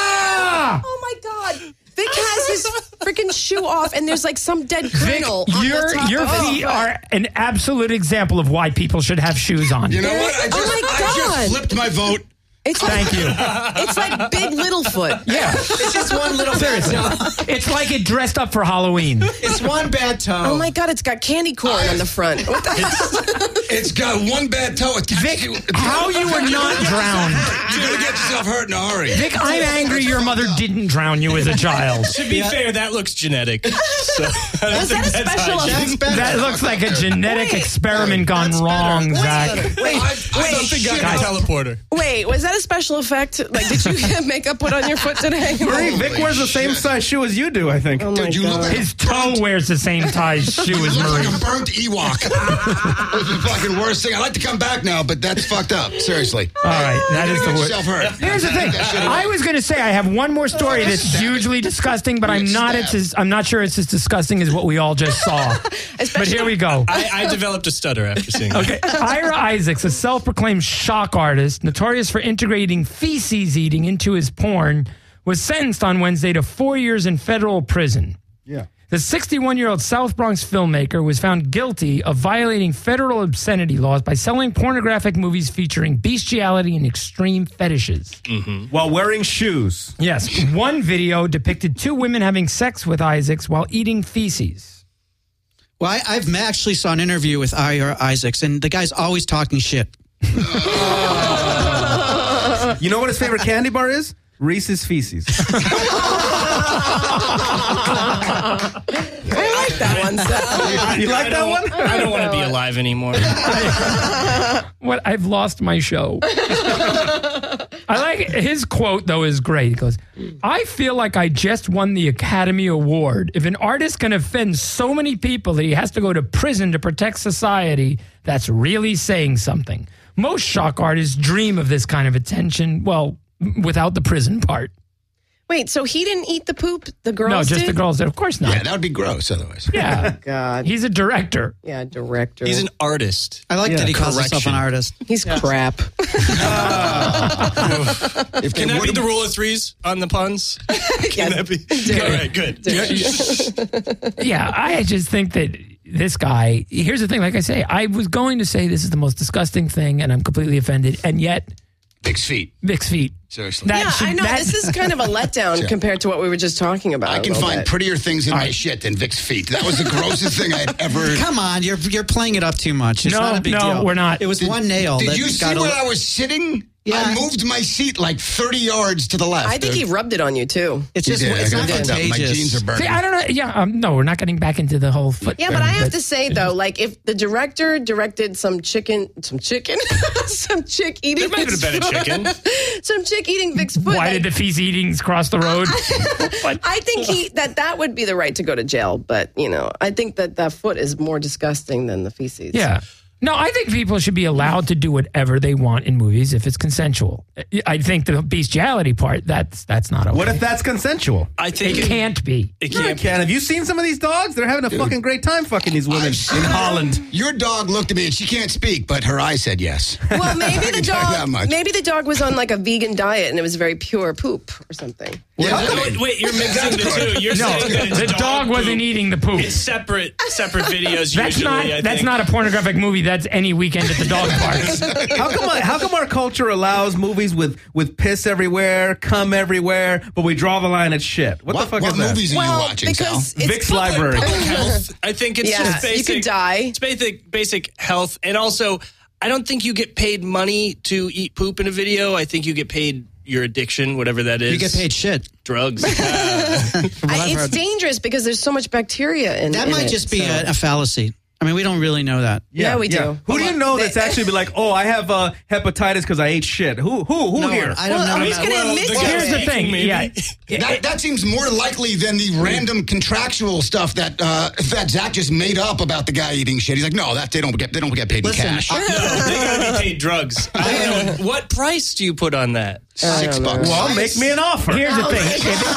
Ah! Oh my God. Vic has his freaking shoe off, and there's like some dead Vic, kernel on your the top your of feet it. are an absolute example of why people should have shoes on. You know what? I Oh just, my I God. just flipped my vote. It's like, Thank you. It's like Big Littlefoot. Yeah, It's just one little seriously, bad toe. it's like it dressed up for Halloween. It's one bad toe. Oh my God, it's got candy corn on the front. What the hell? It's got one bad toe. Vic, how you were not drowned? You're going to get yourself hurt in a hurry. Vic, I'm angry your mother didn't drown you as a child. To be fair, that looks genetic. So, Was that a special That's effect? better. That looks like a genetic Wait. experiment gone That's wrong, better. Zach. Wait, I, I Something shit got a out- teleporter. wait, was that a special effect? Like, did you get makeup put on your foot today? Marie, Vic Holy wears the same shit. size shoe as you do, I think. Oh my Dude, you look God. like His toe wears the same size shoe You as look like Marie. a burnt Ewok. That's the fucking worst thing. I'd like to come back now, but that's fucked up. Seriously. All right, that is You're the gonna worst. get yourself hurt. Here's the thing. I was going to say I have one more story that's hugely disgusting, but I'm Get not. It's stabbed. as, I'm not sure it's as disgusting as what we all just saw. But here we go. I, I developed a stutter after seeing that. Okay, Ira Isaacs, a self-proclaimed shock artist, notorious for integrating feces eating into his porn, was sentenced on Wednesday to four years in federal prison. Yeah. The sixty-one-year-old South Bronx filmmaker was found guilty of violating federal obscenity laws by selling pornographic movies featuring bestiality and extreme fetishes. While wearing shoes. Yes, one video depicted two women having sex with Isaacs while eating feces. Well, I, I've actually saw an interview with Ira Isaacs, and the guy's always talking shit. You know what his favorite candy bar is? Reese's Feces. I like that one, Seth. You like I that don't- one? I don't want to be alive anymore. What? I've lost my show. I like his quote, though, is great. He goes, I feel like I just won the Academy Award. If an artist can offend so many people that he has to go to prison to protect society, that's really saying something. Most shock artists dream of this kind of attention, well, without the prison part. Wait, so he didn't eat the poop? The girls No, just did? the girls did. Of course not. Yeah, that would be gross otherwise. Yeah. God. He's a director. Yeah, director. He's an artist. I like Yeah, that he calls himself correction. an artist. He's crap. If Can they that be would've- the rule of threes on the puns? Can that be? All right, good. Yeah, I just think that this guy, here's the thing, like I say, I was going to say this is the most disgusting thing and I'm completely offended, and yet Vic's feet. Vic's feet. Seriously. That Yeah, should- I know. that- This is kind of a letdown compared to what we were just talking about. I a can little find bit. prettier things in my right. shit than Vic's feet. That was the grossest thing I had ever. Come on, you're you're playing it up too much. It's No, not a big no, deal. we're not. It was one nail. Did that you see got a- where I was sitting? Yeah. I moved my seat like thirty yards to the left. I think he dude. rubbed it on you, too. It's He just did. it's I not got fucked up. My contagious. jeans are burning. See, I don't know. Yeah, um, no, we're not getting back into the whole foot. Yeah, thing, but I have to say, though, like, if the director directed some chicken, some chicken, some chick eating There might have Vic's been a foot- chicken. some chick eating Vic's foot. Why like, did the feces eatings cross the road? What? I think he that that would be the right to go to jail, but you know, I think that that foot is more disgusting than the feces. Yeah. No, I think people should be allowed to do whatever they want in movies if it's consensual. I think the bestiality part, that's that's not okay. What if that's consensual? I think it can't be? It Yeah, can't. can. Have you seen some of these dogs? They're having a fucking great time fucking these women I've in seen Holland. Your dog looked at me and she can't speak, but her eye said yes. Well, maybe the can tell you that dog, much. maybe the dog was on like a vegan diet and it was very pure poop or something. Yeah, Wait, wait, you're mixing the two. You're No, saying that it's the dog wasn't poop. eating the poop. It's separate, separate videos. That's usually, not I that's think. not a pornographic movie that's any weekend at the dog parks. How come? How come our culture allows movies with with piss everywhere, cum everywhere, but we draw the line at shit? What, What, the fuck what is that? movies are Well, you watching, Sal? because it's Vic's public- Library. public health. I think it's Yeah, just you basic. could die. It's basic, basic health, and also, I don't think you get paid money to eat poop in a video. I think you get paid your addiction, whatever that is. You get paid shit. drugs. Uh, I, I've it's heard. dangerous because there's so much bacteria in That in might it, just be so. a, a fallacy. I mean, we don't really know that. Yeah, we do. Who do you know They- that's actually be like, oh, I have uh, hepatitis because I ate shit? Who? Who? Who No, here? I don't Well, know. who's about- going to admit the to guy- Here's the it? thing. Maybe. Yeah. That, that seems more likely than the random contractual stuff that uh, that Zach just made up about the guy eating shit. He's like, no, that they don't get they don't get paid in Listen, cash. I- no, they gotta be paid drugs. I don't know. What price do you put on that? Six bucks. well, make me an offer. Here's the thing: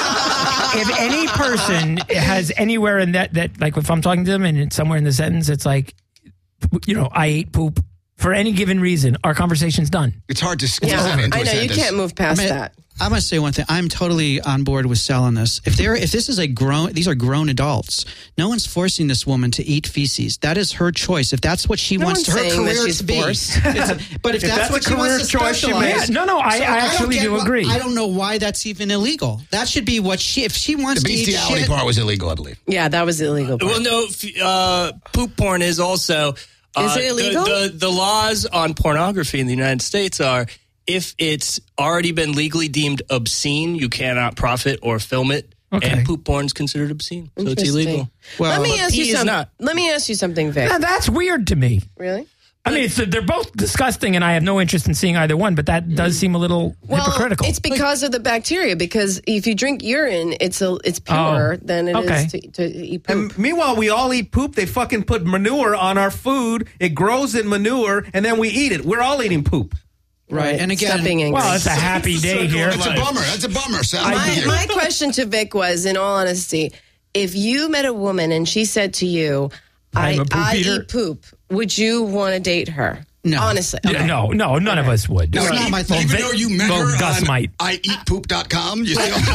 if, if any person has anywhere in that that like if I'm talking to them and it's somewhere in the sentence, it's like, you know, I ate poop for any given reason, our conversation's done. It's hard to squeeze Yeah, that into I a know. You sentence. can't move past I mean, that. I must say one thing. I'm totally on board with selling this. If they're if this is a grown, these are grown adults. No one's forcing this woman to eat feces. That is her choice. If that's what she No wants one's her saying that career she's to be. forced. It's a- but if, If that's, that's what a she wants career to choice she specialize- makes- Yeah, no, no, I, So I don't actually get do why- agree. I don't know why that's even illegal. That should be what she if she wants The to eat bestiality shit. part was illegal, I believe. Yeah, that was illegal. part. Well, no, f- uh, poop porn is also. Uh, Is it illegal? The, the, the laws on pornography in the United States are if it's already been legally deemed obscene, you cannot profit or film it. Okay. And poop porn is considered obscene, so it's Interesting. illegal. Well, let me but ask you pee is something. not. Let me ask you something, Vic. Now, that's weird to me. Really? I mean, it's, they're both disgusting, and I have no interest in seeing either one. But that does seem a little Well, hypocritical. it's because of the bacteria. Because if you drink urine, it's a it's purer Oh, than it is okay. to, to eat poop. And meanwhile, we all eat poop. They fucking put manure on our food. It grows in manure, and then we eat it. We're all eating poop. Right, and again- Stop being angry. well, it's a happy day here. That's a bummer. That's a bummer, Sal. my, my question to Vic was, in all honesty, if you met a woman and she said to you, I'm I, a poop I eater." eat poop, would you want to date her? No. Honestly. Yeah, no, no, none of us would. It's not my thing. Even Vic- though you met well, her Gus on might. I eat poop dot com, you still. Although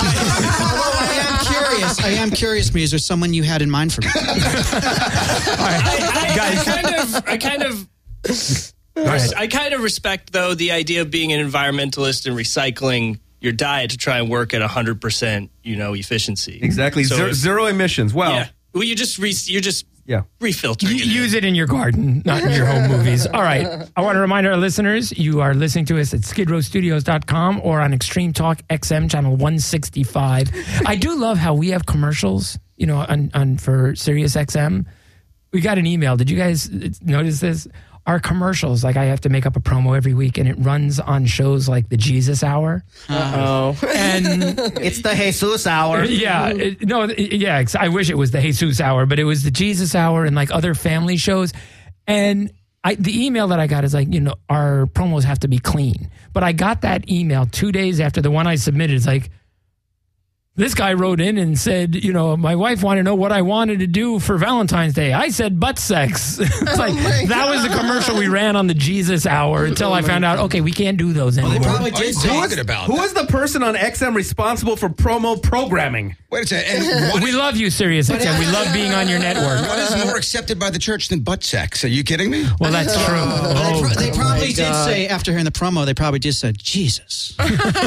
I am curious, I am curious. Me, is there someone you had in mind for me? I, I, Guys. I kind of, I kind of, ahead. I kind of respect though the idea of being an environmentalist and recycling your diet to try and work at hundred percent, you know, efficiency. Exactly. So zero, if- zero emissions. Well, Yeah. Well, you just re, you're just yeah. refiltering. You it in. use it in your garden, not in your home movies. All right. I want to remind our listeners you are listening to us at skid row studios dot com or on Extreme Talk X M channel one sixty-five. I do love how we have commercials, you know, on, on for Sirius X M. We got an email. Did you guys notice this? Our commercials, like I have to make up a promo every week, and it runs on shows like the Jesus Hour. Oh. And It's the Jesus hour. yeah, it- no, it- yeah. ex- I wish it was the Jesus Hour, but it was the Jesus Hour and like other family shows. And I, the email that I got is like, you know, our promos have to be clean. But I got that email two days after the one I submitted. It's like, this guy wrote in and said, you know, my wife wanted to know what I wanted to do for Valentine's Day. I said butt sex. It's like, that was the commercial we ran on the Jesus Hour until I found out, okay, we can't do those anymore. probably What are you did say talking about? Who is the person on X M responsible for promo programming? Wait a second. And what, We love you, Sirius X M. We love being on your network. what is more accepted by the church than butt sex? Are you kidding me? Well, that's true. They, Oh, pro- they probably did God. say, after hearing the promo, they probably just said, Jesus.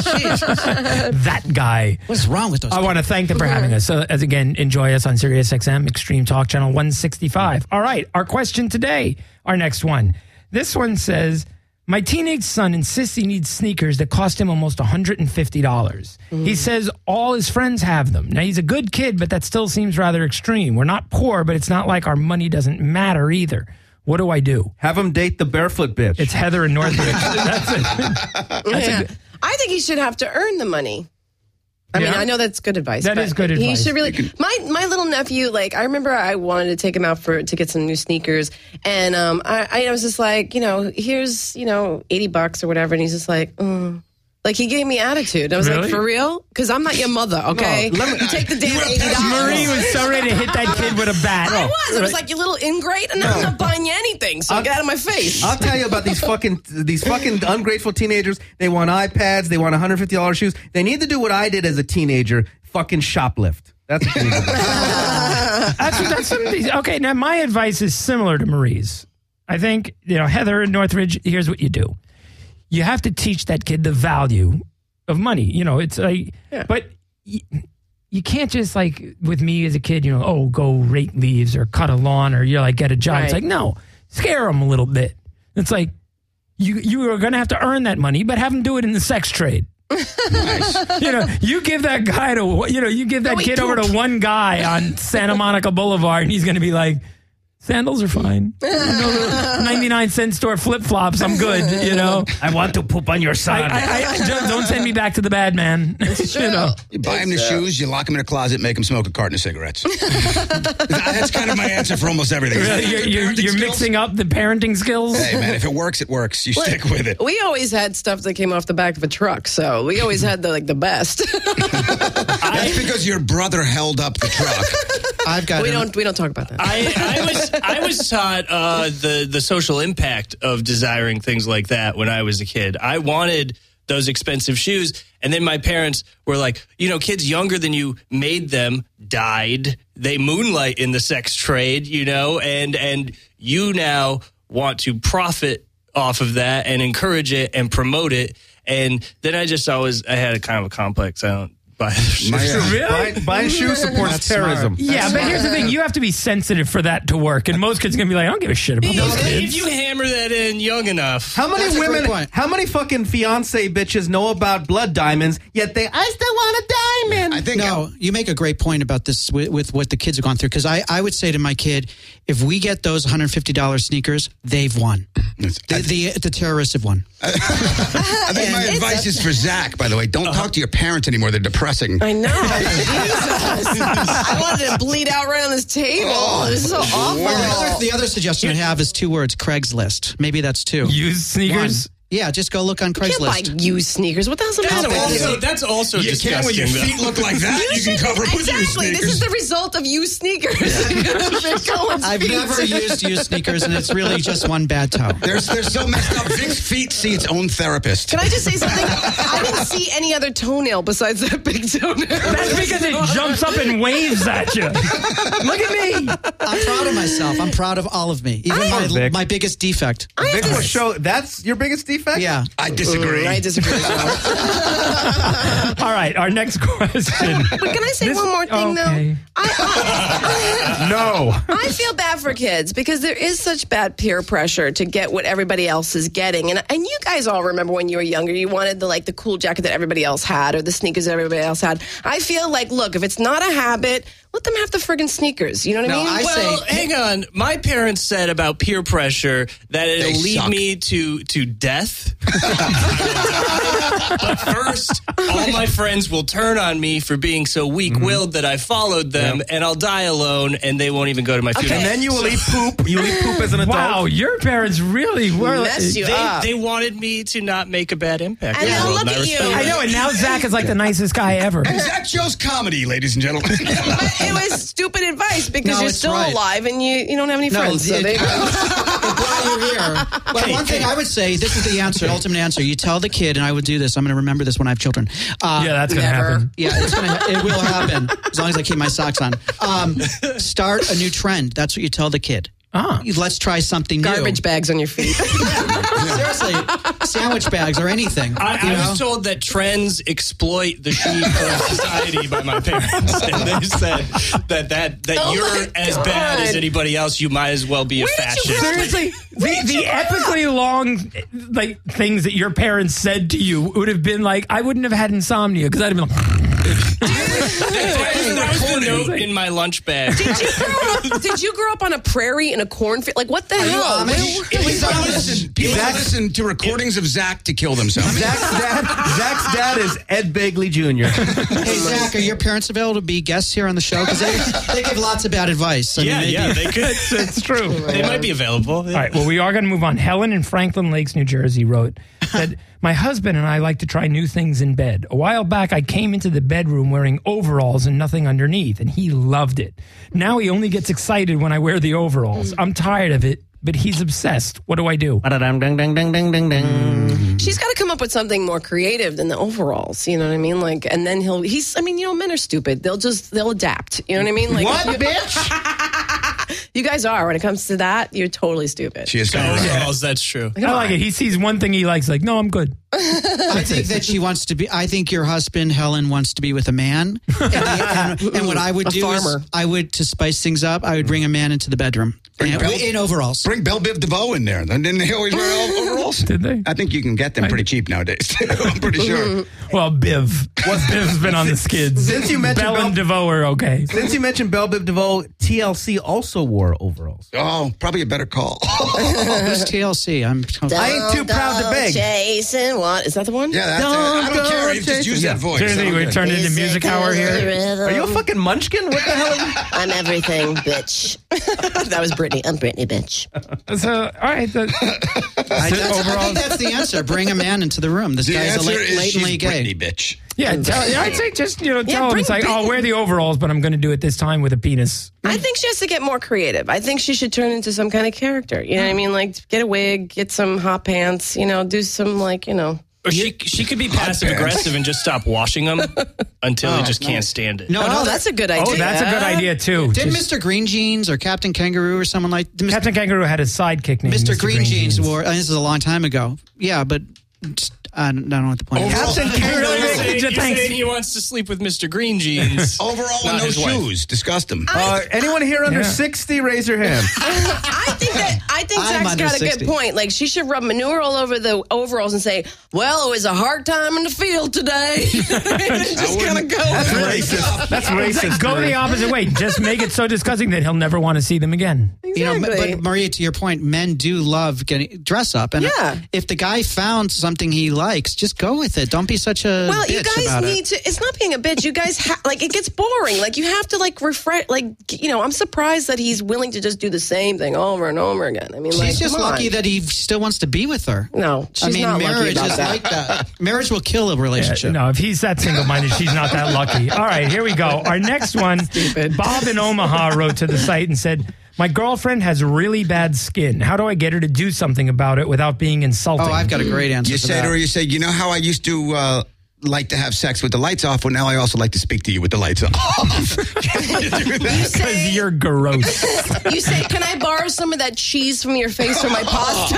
that guy. What's wrong with those I want to thank them for having us. So, as again, enjoy us on Sirius X M Extreme Talk Channel one sixty-five. All right, our question today, our next one. This one says, my teenage son insists he needs sneakers that cost him almost one hundred fifty dollars. He says all his friends have them. Now, he's a good kid, but that still seems rather extreme. We're not poor, but it's not like our money doesn't matter either. What do I do? Have him date the barefoot bitch. It's Heather in Northridge. That's it. Yeah. I think he should have to earn the money. I mean, Yeah. I know that's good advice. That but is good He advice. should really. My my little nephew, like I remember, I wanted to take him out for to get some new sneakers, and um, I, I was just like, you know, here's you know eighty bucks or whatever, and he's just like, mm. Like he gave me attitude. I was Really? like, for real? Because I'm not your mother, okay? No, let me- you take the damn were a eighty peasant. dollars. Marie was so ready to hit that kid with a bat. I was. I was like, you little ingrate, and I'm not buying you anything. So get out of my face. I'll tell you about these fucking these fucking ungrateful teenagers. They want iPads. They want one hundred fifty dollars shoes. They need to do what I did as a teenager. Fucking shoplift. That's what you need to do. That's, that's okay. Now, my advice is similar to Marie's. I think, you know, Heather in Northridge, here's what you do. You have to teach that kid the value of money. You know, it's like, Yeah. but you, you can't just like with me as a kid, you know, oh, go rake leaves or cut a lawn or you're like, get a job. It's Right. like, no, scare them a little bit. It's like, you, you are going to have to earn that money, but have them do it in the sex trade. Nice. You know, you give that guy to, you know, you give that Go eat kid over poop. to one guy on Santa Monica Boulevard and he's going to be like, sandals are fine. You know, ninety-nine cent store flip flops. I'm good. You know, I want to poop on your I, son. I, I, don't, don't send me back to the bad man. you know, You buy him the shoes, you lock him in a closet, make him smoke a carton of cigarettes. That's kind of my answer for almost everything. Really, you're, you're, Parenting you're skills? mixing up the parenting skills. Hey, man, if it works, it works. You stick with it. We always had stuff that came off the back of a truck, so we always had the like the best. That's because your brother held up the truck. I've got we an- don't we don't talk about that. I, I was I was taught uh, the the social impact of desiring things like that when I was a kid. I wanted those expensive shoes, and then my parents were like, you know, kids younger than you made them, died. They moonlight in the sex trade, you know, and and you now want to profit off of that and encourage it and promote it. And then I just always I had a kind of a complex. I don't buy their shoes. My, uh, Really? Buying, buying shoes supports That's terrorism. smart. Yeah, but here's the thing: you have to be sensitive for that to work, and most kids are gonna be like, "I don't give a shit about those If kids." you hammer that in young enough, How many That's a great women, point. how many fucking fiance bitches know about blood diamonds, yet they, I still want a diamond. I think No, you make a great point about this with, with what the kids have gone through. Because I, I would say to my kid, if we get those one hundred fifty dollars sneakers, they've won. The, the, the terrorists have won. I think my advice is for Zach, by the way. Don't talk to your parents anymore. They're depressing. I know. Jesus. I wanted to bleed out right on this table. Oh, It's so awful. The other, the other suggestion I have is two words: Craigslist. Maybe that's two. Use sneakers. One. Yeah, just go look on You can't buy Craigslist. used sneakers. What the hell's the that's matter with also you? that's also You disgusting. can't when your though. feet look like that. You, can cover them with your Exactly. sneakers. This is the result of used sneakers. They're going I've feet. never used used sneakers, and it's really just one bad toe. They're, they're so messed up. Vic's feet see its own therapist. Can I just say something? I didn't see any other toenail besides that big toenail. That's because it jumps up and waves at you. Look at me. I'm proud of myself. I'm proud of all of me, even my, Vic. my biggest defect. Vic will show, that's your biggest defect? Yeah. I disagree. I disagree as well. All right, our next question. But can I say This- one more thing, okay. though? I, No. I, I feel bad for kids because there is such bad peer pressure to get what everybody else is getting. And and you guys all remember when you were younger, you wanted the like the cool jacket that everybody else had or the sneakers that everybody else had. I feel like, look, if it's not a habit, let them have the friggin' sneakers. You know what No, I mean? I Well, say- hang on. My parents said about peer pressure that They it'll lead suck. me to to death. But first, all my friends will turn on me for being so weak-willed that I followed them, and I'll die alone, and they won't even go to my funeral. And then you will eat poop. You will eat poop as an adult. Wow, your parents really were. Mess you They, up. they wanted me to not make a bad impact. And in the now world, look and I at you. respect I that. know, and now Zach is like the nicest guy ever. Zach shows comedy, ladies and gentlemen. But it was stupid advice because No, you're it's still right. alive and you, you don't have any No, friends. So it- there you go. It brought you here. But one thing I would say, this is the answer, ultimate answer. You tell the kid, and I would do this. I'm going to remember this when I have children. Uh, Yeah, that's going to Never. happen. Yeah, it's gonna, it will happen as long as I keep my socks on. Um, start a new trend. That's what you tell the kid. Ah. Let's try something Garbage new. bags on your feet. Seriously, sandwich bags or anything. I, you I know? was told that trends exploit the sheep of society by my parents, and they said that that, that Oh you're my as bad as God. anybody else. You might as well be a Where did you fascist. grow up? Seriously, the, the epically long like things that your parents said to you would have been like, I wouldn't have had insomnia because I'd have been like, That was the note in my lunch bag. Did you grow up? Did you grow up on a prairie in a cornfield? Like what the hell? Amish? Where- People listen, people listen to recordings of Zach to kill themselves. Zach's dad, Zach's dad is Ed Begley Junior Hey, Zach, are your parents available to be guests here on the show? Because they, they give lots of bad advice. I Yeah, mean, yeah, they could. it's true. They might be available. All right, well, we are going to move on. Helen in Franklin Lakes, New Jersey wrote, said, my husband and I like to try new things in bed. A while back, I came into the bedroom wearing overalls and nothing underneath, and he loved it. Now he only gets excited when I wear the overalls. I'm tired of it, but he's obsessed. What do I do? She's got to come up with something more creative than the overalls. You know what I mean? Like, and then he'll. He's. I mean, you know, men are stupid. They'll just. They'll adapt. You know what I mean? Like, What, you, bitch? You guys are. When it comes to that, you're totally stupid. She is kind of right. Overalls, that's true. I like it. He sees one thing he likes, like, no, I'm good. I think that she wants to be. I think your husband Helen wants to be with a man, and, and, and what I would A do farmer. is I would to spice things up. I would bring a man into the bedroom Bring in, Bell- in overalls. Bring Belle Biv DeVoe in there. Didn't they always wear overalls? Did they? I think you can get them pretty cheap nowadays. I'm pretty sure. Well, Biv. Biv's been on the skids. Since you mentioned Bell and Bell- DeVoe are okay. Since you mentioned Belle Biv DeVoe, T L C also wore overalls. Oh, probably a better call. Who's T L C? I'm. I ain't too proud to beg. Jason, what is that the one? Yeah, that's Don't it. I don't go care. You just chasing- use Yeah. that voice. Seriously, I'm we good. turned into music hour here. Are you a fucking munchkin? What the hell? Are you? I'm everything, bitch. That was Brittany. I'm Brittany, bitch. So, all right. The, I, that's, I overalls. think that's the answer. Bring a man into the room. This The guy's a answer la- is latently she's gay. Britney, bitch. yeah, tell, yeah, I'd say just, you know, tell him bring- it's like, bring- I'll wear the overalls, but I'm going to do it this time with a penis. I think she has to get more creative. I think she should turn into some kind of character. You know what I mean? Like, get a wig, get some hot pants, you know, do some, like, you know. Or she she could be passive aggressive and just stop washing them until he just can't stand it. No, Oh, no, that's a good idea. Oh, that's a good idea, too. Didn't Just- Mister Green Jeans or Captain Kangaroo or someone like Mister Captain Kangaroo had a sidekick named Mister Mister Green, Green Jeans, Jeans. wore? Uh, this is a long time ago. Yeah, but just, I, don't, I don't know what the point is. Overall, Captain You're Kangaroo. saying, you're Thanks. saying he wants to sleep with Mister Green Jeans. Overall Not and no his wife. shoes. Disgust him. Uh, anyone here under Yeah. sixty, raise your hand. I think that I think I'm Zach's under got a sixty. good point. Like, she should rub manure all over the overalls and say, "Well, it was a hard time in the field today." And just kind of go. That's with it. racist. That's racist. Go Marie. the opposite way. Just make it so disgusting that he'll never want to see them again. You know, Exactly. but Maria, to your point, men do love getting dress up, and Yeah. if the guy found something he likes, just go with it. Don't be such a Well, bitch you guys about need it. to. It's not being a bitch. You guys ha- like it gets boring. Like, you have to like refresh. Like, you know, I'm surprised that he's willing to just do the same thing over and over again. I mean, like, She's just come on. lucky that he still wants to be with her. No, she's I mean, not lucky marriage about is that. like that. Marriage will kill a relationship. No, if he's that single-minded, she's not that lucky. All right, here we go. Our next one, Bob in Omaha wrote to the site and said, my girlfriend has really bad skin. How do I get her to do something about it without being insulting? Oh, I've got a great answer You for say that. to her, you say, you know how I used to uh, like to have sex with the lights off? Well, now I also like to speak to you with the lights off. Can you do that? Because you're gross. You say, "Can I borrow some of that cheese from your face for my pasta?"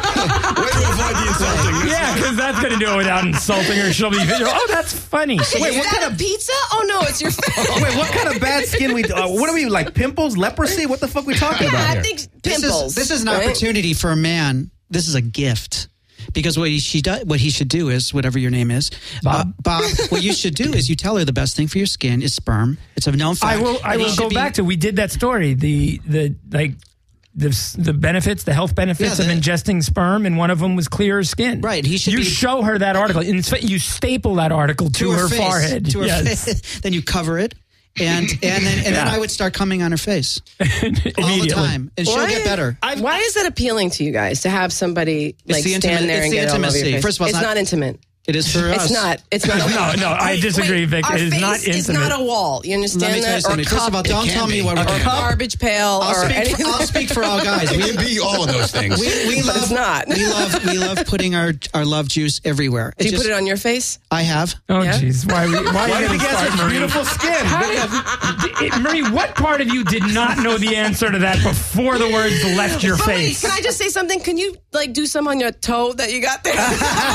Way to avoid the insulting. Yeah, because that's going to do it without insulting her. She'll be, oh, that's funny. Wait, what kind of pizza? Oh no, it's your face. Wait, what kind of bad skin we? Uh, what are we like? Pimples, leprosy? What the fuck we talking Yeah, about I here? think This pimples. is, this is an right? opportunity for a man. This is a gift. Because what he, she do, what he should do is, whatever your name is, Bob. Uh, Bob, what you should do is you tell her the best thing for your skin is sperm. It's a known fact. I will. I And he will should go be- back to. We did that story. The the like the the benefits, the health benefits Yeah, the- of ingesting sperm, and one of them was clearer skin. Right, he should You be- show her that article. In fact, you staple that article to, her, face, forehead. To her Yes. face. Then you cover it. And and then and then Yeah. I would start coming on her face all Immediately. the time, and she'll Why- get better. Why is that appealing to you guys to have somebody like the stand intimate- there it's and the get it all over intimacy. your face? First of all, it's it's not- not intimate. It is for us. It's not. It's not. A No, no, I disagree, Vic. Our It is face not is intimate. not a wall. You understand Let me tell you that? something. Or First cup, of all, don't It tell can me be. what A we're or garbage pail, I'll or speak, anything. for, I'll speak for all guys. It We, can be all of those things. we, we But love it's not. we love we love putting our our love juice everywhere. Do you just, put it on your face? I have. Oh, Yeah? jeez. Why, why, why Why are did you he going to get start, such Marie? beautiful skin? How did- it- Marie, what part of you did not know the answer to that before the words left your But wait, face? can I just say something? Can you like do some on your toe that you got there?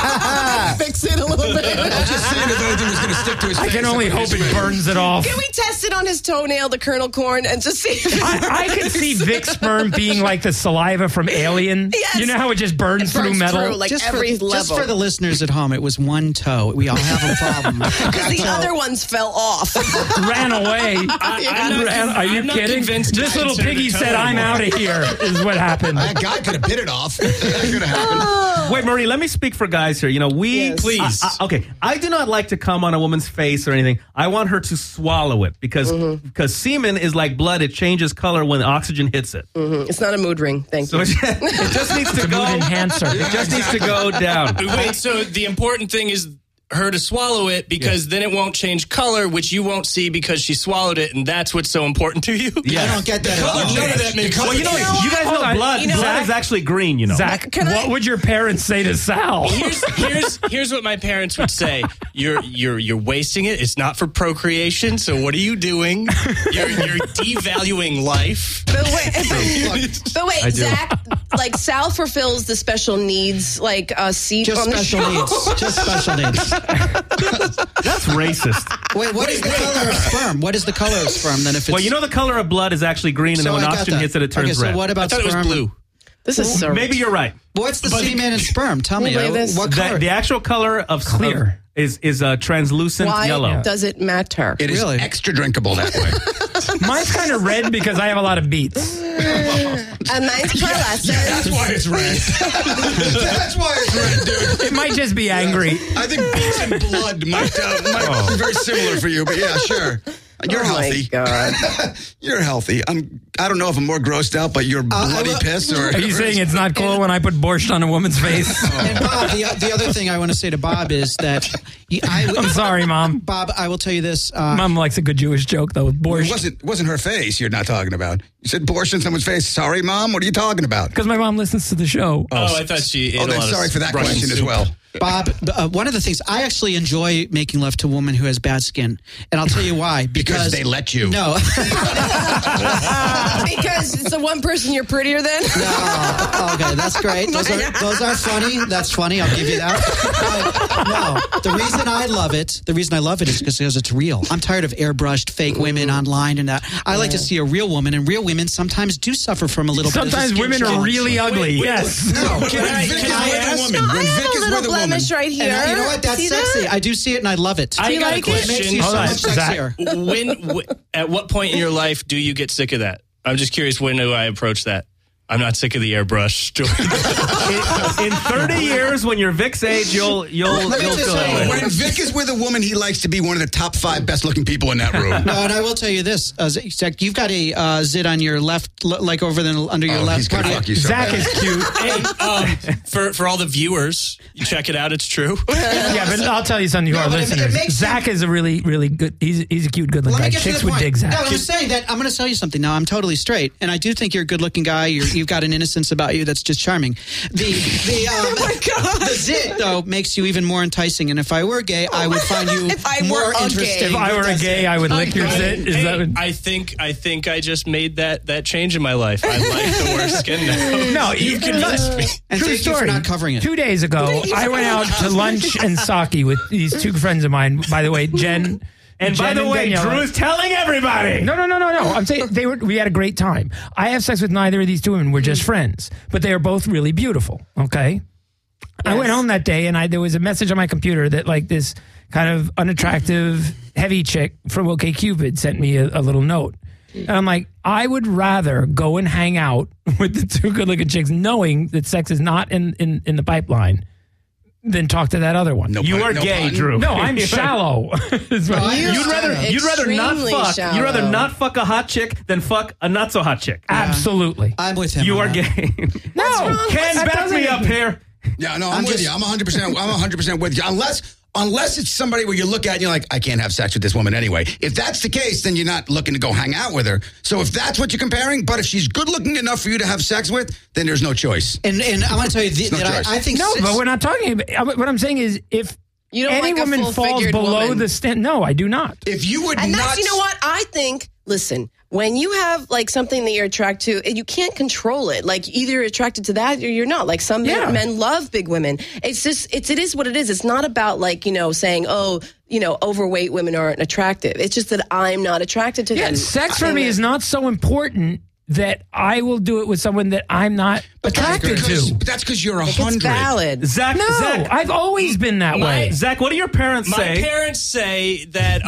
Fix it a little bit. I'm just saying if anything was going to stick to his I face. can only I'm hope pretty it sure. burns it off. Can we test it on his toenail, the kernel corn, and just see? If I, I could see Vic's sperm being like the saliva from Alien. Yes. You know how it just burns, It through burns metal? through, like just every for, level. Just for the listeners at home, it was one toe. We all have a problem. Because the other ones fell off. Ran away. I'm not Ran- con- are you I'm not kidding? convinced This I little consider piggy the toe said, I'm anymore." out of here, is what happened. That guy could have bit it off. That could have happened. Wait, Marie, let me speak for guys here. You know, we Yes. Please. I- I- okay, I do not like to come on a woman's face or anything. I want her to swallow it because because semen is like blood; it changes color when oxygen hits it. It's not a mood ring. Thank So you. it, it just needs to It's a go. mood enhancer. It just needs to go down. Wait, so the important thing is her to swallow it because yeah. then it won't change color, which you won't see because she swallowed it, and that's what's so important to you. Yeah. I don't get that. Color, none of that makes well, you know, you guys know blood. You know, blood Zach, is actually green. You know, Zach. Can what I, would your parents say to Sal? Here's, here's here's what my parents would say: You're you're you're wasting it. It's not for procreation. So what are you doing? You're you're devaluing life. But wait, but wait Zach. Like Sal fulfills the special needs, like uh, seat just on the special show. needs. Just special needs. That's racist. Wait, what is the color of sperm? What is the color of sperm? Then if it's well, you know the color of blood is actually green, and so then when I oxygen that. hits it, it turns okay, so red. what about I thought sperm? it was blue. This is so maybe you're right. What's the But- semen and sperm? Tell me. Can you believe uh, this? What The, color? the actual color of Clear. of- is is a translucent Why yellow. does it matter? It is Really? extra drinkable that way. Mine's kind of red because I have a lot of beets. A nice pearlescent. That's why it's red. That's why it's red, dude. It might just be angry. I think beets and blood might, uh, might be very similar for you, but yeah, sure. You're Oh, healthy. my God. You're healthy. I'm. I don't know if I'm more grossed out by your bloody will- piss or. Are you saying it's not cool when I put borscht on a woman's face? And Bob, the, the other thing I want to say to Bob is that you- I, I'm sorry, Mom. Bob, I will tell you this. Uh, Mom likes a good Jewish joke, though, with It borscht. wasn't wasn't her face you're not talking about. You said borscht in someone's face. Sorry, Mom. What are you talking about? Because my mom listens to the show. Oh, I thought she. Ate Oh, a then lot sorry of for that Russian question as soup. well. Bob, uh, one of the things I actually enjoy making love to a woman who has bad skin, and I'll tell you why. Because, Because they let you. No, Because it's the one person you're prettier than. no. Okay, that's great. Those are those are funny. That's funny. I'll give you that. But no, the reason I love it, the reason I love it is because it's real. I'm tired of airbrushed fake women online and that. I like to see a real woman, and real women sometimes do suffer from a little. bit Sometimes of a skin women are challenge. really ugly. wait, yes. No, When can I, Vic can is I with a ask? woman, I when have Vic a is little with a woman, blemish right And here. I- you know what? That's See sexy. that? I do see it, and I love it. I you got like a it? It makes question. you Hold so on, much Zach. sexier. when, w- at what point in your life do you get sick of that? I'm just curious. When do I approach that? I'm not sick of the airbrush. in, in thirty years, when you're Vic's age, you'll you'll Let me you'll just feel say, that way. when Vic is with a woman, he likes to be one of the top five best looking people in that room. No, and I will tell you this, uh, Zach, you've got a uh, zit on your left, l- like over the under your Oh, left he's gonna part. fuck you so Zach bad. is cute. Hey, um, for for all the viewers, you check it out. It's true. Yeah, but I'll tell you something to No, our but it- it listeners. makes Zach is a really, really good. He's he's a cute, good-looking Let guy. me get Chicks to the would point. dig Zach. No, I'm saying that I'm going to tell you something. Now, I'm totally straight, and I do think you're a good-looking guy. You're, you've got an innocence about you that's just charming. The the um, Oh my God. the zit though makes you even more enticing. And if I were gay, I would find you If I were more a interesting. gay. If I were a gay, I would lick your zit. Is Hey, that what- I think I think I just made that that change in my life. I like the worst skin now. No, you you- convinced me. And True thank you for story. not covering it. Two days ago, I went out to lunch and sake with these two friends of mine. By the way, Jen. And by Jen the way, Daniela. Drew is telling everybody. No, no, no, no, no. I'm saying they were. We had a great time. I have sex with neither of these two women. We're just friends, but they are both really beautiful. Okay. I went home that day and I there was a message on my computer that like this kind of unattractive heavy chick from OkCupid sent me a, a little note. And I'm like, I would rather go and hang out with the two good-looking chicks, knowing that sex is not in, in, in the pipeline, than talk to that other one. No You pun- are no gay, pun. Drew. No, I'm shallow. Is what- You're You'd rather so you'd rather not extremely fuck shallow. you'd rather not fuck a hot chick than fuck a not so hot chick. Absolutely. I'm with him. You on are that. gay. No, Ken, that back doesn't- me up here. Yeah, no, I'm, I'm with just- you. I'm one hundred percent. I'm one hundred percent with you. Unless unless it's somebody where you look at and you're like, I can't have sex with this woman anyway. If that's the case, then you're not looking to go hang out with her. So if that's what you're comparing, but if she's good looking enough for you to have sex with, then there's no choice. And and I want to tell you the, no that choice. I, I think No, sis- but we're not talking about. What I'm saying is, if You don't any like a woman falls full-figured below woman. the stand, no, I do not. If you would And not, that's, you know what? I think, listen, when you have like something that you're attracted to, you can't control it. Like either you're attracted to that or you're not. Like some men- Yeah. men love big women. It's just, it's, it is what it is. It's not about like, you know, saying, oh, you know, overweight women aren't attractive. It's just that I'm not attracted to Yeah, them. sex for And me that- is not so important that I will do it with someone that I'm not but that's attracted because, to. but that's because you're a It's hundred. valid. Zach, No, Zach, I've always been that My- way. Zach, what do your parents My say? parents say that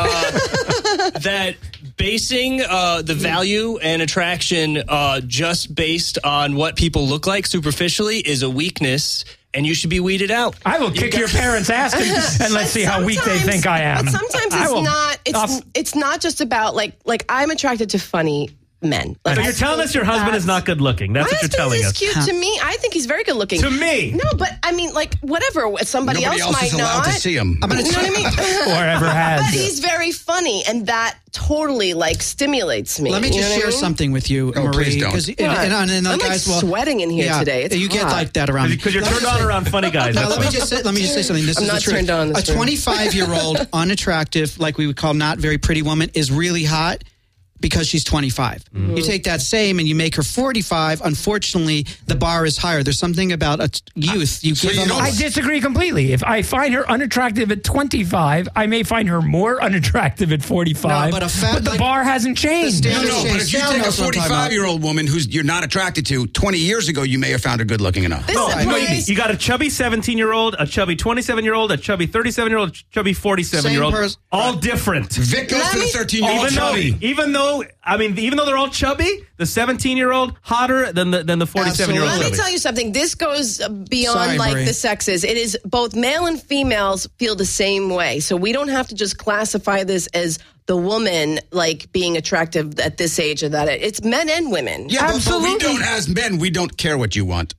uh, that basing uh, the value and attraction uh, just based on what people look like superficially is a weakness, and you should be weeded out. I will kick your parents' ass and, and let's see how weak they Sometimes- think I am. But sometimes I it's will- not. It's I'll- it's not just about like like I'm attracted to funny men. So Like, you're I telling think us your husband that's- is not good looking. That's My what you're husband telling is us. cute to me. I think he's very good looking. To me. No, but I mean, like, whatever. Somebody Nobody else might is allowed not. to see him. You know what I mean? Or ever has. But he's very funny, and that totally like stimulates me. Let me You just know what share I mean? something with you, Oh, Marie. please don't. 'cause- and, What? and, and, and the I'm like guys, well, sweating in here yeah, today. It's you get hot. like that around me. Because you're Let me turned just on say- around funny guys. No, That's let me why. just say, let me just say something. This I'm is not the truth. turned on, A that's true. twenty-five-year-old unattractive, like we would call not very pretty woman, is really hot because she's twenty-five. Mm-hmm. You take that same and you make her forty-five. Unfortunately, the bar is higher. There's something about a t- youth. You So give you them. don't- a- I disagree completely. If I find her unattractive at twenty-five, I may find her more unattractive at forty-five. No, but a fat- but the like- bar hasn't changed. The No, standard no, but if you Sal take a knows what I'm talking about. forty-five-year-old woman who's you're not attracted to, twenty years ago, you may have found her good looking enough. This No, is no, Marie's- you got a chubby seventeen-year-old, a chubby twenty-seven-year-old, a chubby thirty-seven-year-old, a chubby forty-seven-year-old. Same pers- All different. Vic goes Let for the me- thirteen-year-old Even though, chubby. even though, I mean, even though they're all chubby, the seventeen-year-old hotter than the than the forty-seven-year-old Let me chubby. tell you something. This goes beyond Sorry, like Marie. the sexes. It is both male and females feel the same way. So we don't have to just classify this as the woman like being attractive at this age or that. It's men and women. Yeah, but, but we Absolutely. don't, as men, we don't care what you want.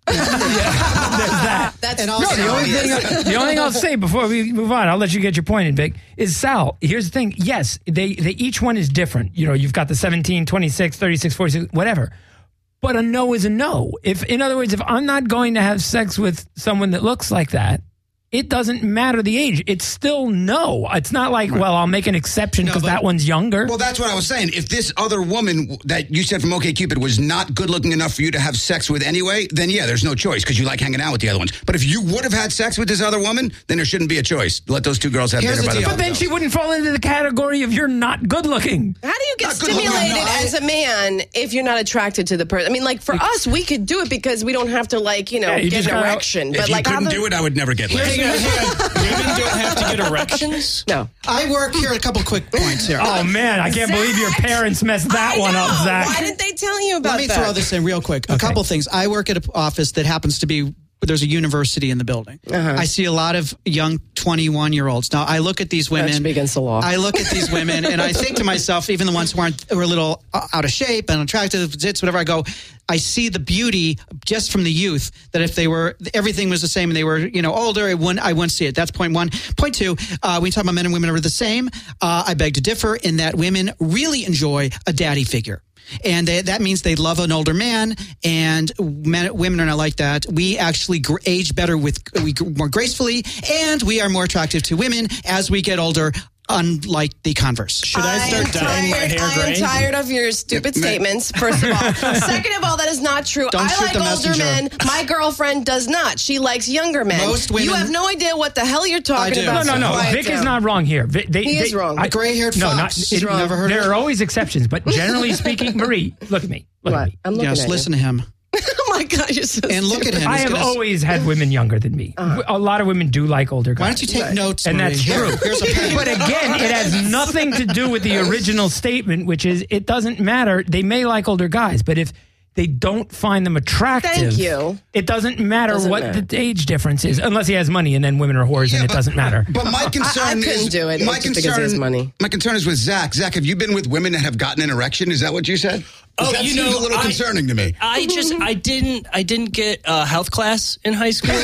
That's And no, also- The only, thing, the only thing I'll say before we move on, I'll let you get your point in, Vic, is Sal, here's the thing. Yes, they, they each one is different. You know, you've got the seventeen, twenty-six, thirty-six, forty-six, whatever. But a no is a no. If, in other words, if I'm not going to have sex with someone that looks like that, it doesn't matter the age. It's still no. It's not like, well, I'll make an exception because but- that one's younger. Well, that's what I was saying. If this other woman that you said from OkCupid was not good looking enough for you to have sex with anyway, then yeah, there's no choice because you like hanging out with the other ones. But if you would have had sex with this other woman, then there shouldn't be a choice. Let those two girls have Here's dinner the by deal. the But then she wouldn't fall into the category of you're not good looking. How do you get Not good looking, stimulated no. as a man if you're not attracted to the person? I mean, like for us, we could do it because we don't have to like you know Yeah, you get just an gotta- erection. If But you like couldn't other- do it, I would never get laid. Hang on, hang on. Women don't have to get erections? No. I work here. A couple quick points here. Oh, man, I can't believe your Zach! parents messed that I one up, know. Zach. Why didn't they tell you about Let me that? throw this in real quick. A couple things. I work at an office that happens to be, there's a university in the building. Uh-huh. I see a lot of young twenty-one year olds. Now, I look at these women. should be against the law. I look at these women and I think to myself, even the ones who aren't, who are a little uh, out of shape and attractive, zits, whatever, I go, I see the beauty just from the youth that if they were, everything was the same and they were, you know, older, I wouldn't, I wouldn't see it. That's point one. Point two, uh, we talk about men and women are the same. Uh, I beg to differ in that women really enjoy a daddy figure. And they, that means they love an older man, and men, women are not like that. We actually gr- age better with we gr- more gracefully, and we are more attractive to women as we get older. Unlike the converse. Should I start am dyeing my tired, hair I am gray? tired of your stupid Yeah, man. statements, first of all. Second of all, that is not true. Don't I shoot like the older messenger. men. My girlfriend does not. She likes younger men. Most women- You have no idea what the hell you're I talking do. about. No, no, so no. quiet Vic is down. not wrong here. Vi- They, He they, is wrong. I- A gray-haired no, fox. not, He's it- wrong. Never heard there of are it? always exceptions, but generally speaking, Marie, look at me. Look What? at me. I'm looking Yes, at listen you. to him. Oh my God, you're so And look at stupid. him. I He's have gonna- always had women younger than me. A lot of women do like older guys. Why don't you take notes, And Marie? that's Here, true. Here's a pen. But again, it has nothing to do with the original statement, which is it doesn't matter. They may like older guys, but if they don't find them attractive, Thank you. it doesn't matter Doesn't what matter. the age difference is, unless he has money, and then women are whores, and Yeah, it but- doesn't matter. But my concern couldn't is do it My just because concern, he has money. My concern is with Zach. Zach, have you been with women that have gotten an erection? Is that what you said? 'Cause Oh, that you seems know, a little I- concerning to me. I just I didn't I didn't get a health class in high school,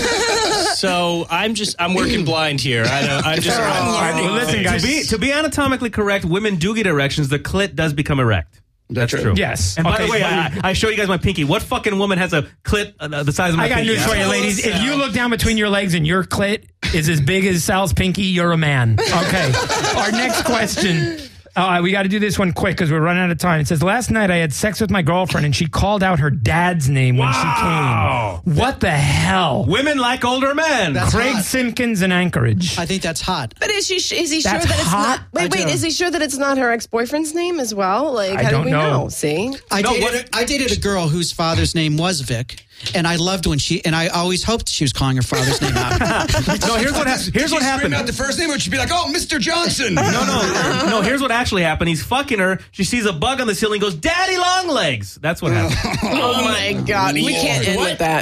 so I'm just I'm working blind here. I don't. I'm just. I'm All right, learning well, listen, things. guys. To be, to be anatomically correct, women do get erections. The clit does become erect. That's true. true. Yes. And by Okay, the way, but- I, I show you guys my pinky. What fucking woman has a clit uh, the size of my I got pinky? news for you, Yeah. ladies. If you look down between your legs and your clit is as big as Sal's pinky, you're a man. Okay. Our next question. Uh, we got to do this one quick because we're running out of time. It says, last night I had sex with my girlfriend and she called out her dad's name when Wow. she came. What the hell? Women like older men. That's Craig hot. Simpkins in Anchorage. I think that's hot. But is she? Is he That's sure that it's hot? not? Wait, I wait. do. Is he sure that it's not her ex-boyfriend's name as well? Like, I how don't do we know. know? See, I No, dated what- I dated a girl whose father's name was Vic, and I loved when she and I always hoped she was calling her father's name out. No, here's what hap- here's Did what you happened. scream out the first name, or would she be like, "Oh, Mister Johnson"? No, no, no. Here's what actually happened. He's fucking her. She sees a bug on the ceiling. Goes, "Daddy, long legs." That's what happened. oh my God, we can't end with that.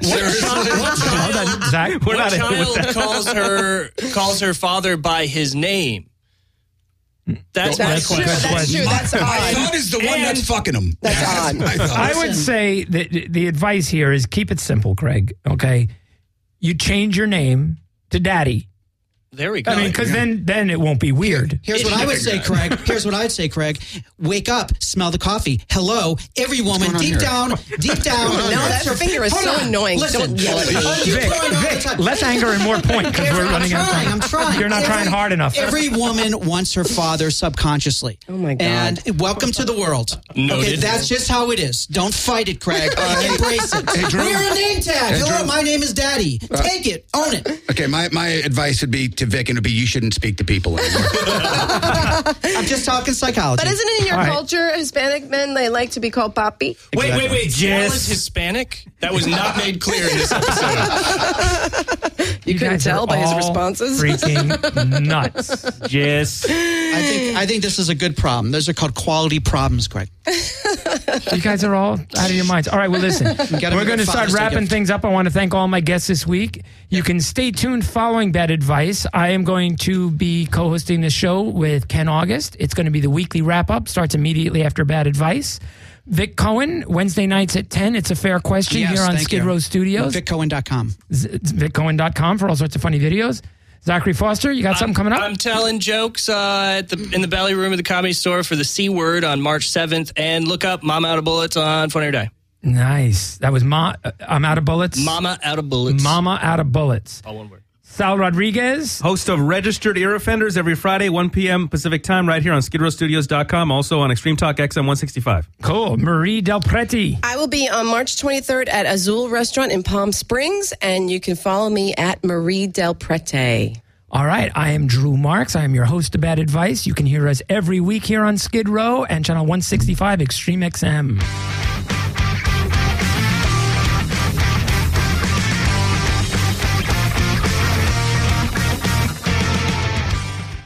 Hold on, Zach. We're What not into with child that. calls her calls her father by his name? That's my That's true. question. That's true. That's My odd. thought is the one that's fucking him. That's odd. my thought. I would say that the advice here is keep it simple, Craig. Okay, you change your name to Daddy. There we go. I mean, because then then it won't be weird. Here's what I would say, Craig. Here's what I'd say, Craig. Wake up, smell the coffee. Hello, every woman, on deep here? down, deep down. No, that finger is Hold so on. annoying. Listen, Don't yell at me. Oh, you're Vic, trying all the Vic, time. less anger and more point because we're I'm running out of trying, time. I'm trying. You're not Every- trying hard enough. Every woman wants her father subconsciously. Oh, my God. And welcome to the world. Noted. Okay, that's just how it is. Don't fight it, Craig. Embrace it. Hey, Drew. Wear a name tag. Hey, Hello, Drew. my name is Daddy. Take it. Own it. Okay, my, my advice would be to Vic, and it would be you shouldn't speak to people anymore. I'm just talking psychology. But isn't it in your All right. culture, Hispanic men, they like to be called papi? Wait, wait, wait. That Yes. was Hispanic? That was not made clear in this episode. You, couldn't guys tell are by his all responses. Freaking nuts. Just I think I think this is a good problem. Those are called quality problems, Craig. You guys are all out of your minds. All right, well, listen. gotta We're make going to a start Father's Day wrapping gift. things up. I want to thank all my guests this week. You can stay tuned following Bad Advice. I am going to be co-hosting the show with Ken August. It's going to be the weekly wrap-up. Starts immediately after Bad Advice. Vic Cohen, Wednesday nights at ten. It's a fair question Yes, here on thank Skid you. Row Studios. Vic Cohen dot com. vic cohen dot com for all sorts of funny videos. Zachary Foster, you got something coming up? I'm telling jokes uh, at the in the belly room of the Comedy Store for the C Word on March seventh. And look up Mama Out of Bullets on Funny or Die. Nice. That was Ma- I'm Out of Bullets. Mama Out of Bullets. Mama Out of Bullets. All one word. Sal Rodriguez. host of Registered Ear Offenders every Friday, one p.m. Pacific time, right here on skid row studios dot com. Also on Extreme Talk X M one sixty-five. Cool. Marie Del Preti. I will be on March twenty-third at Azul Restaurant in Palm Springs, and you can follow me at Marie Del Prete. All right. I am Drew Marks. I am your host of Bad Advice. You can hear us every week here on Skid Row and Channel one sixty-five Extreme X M.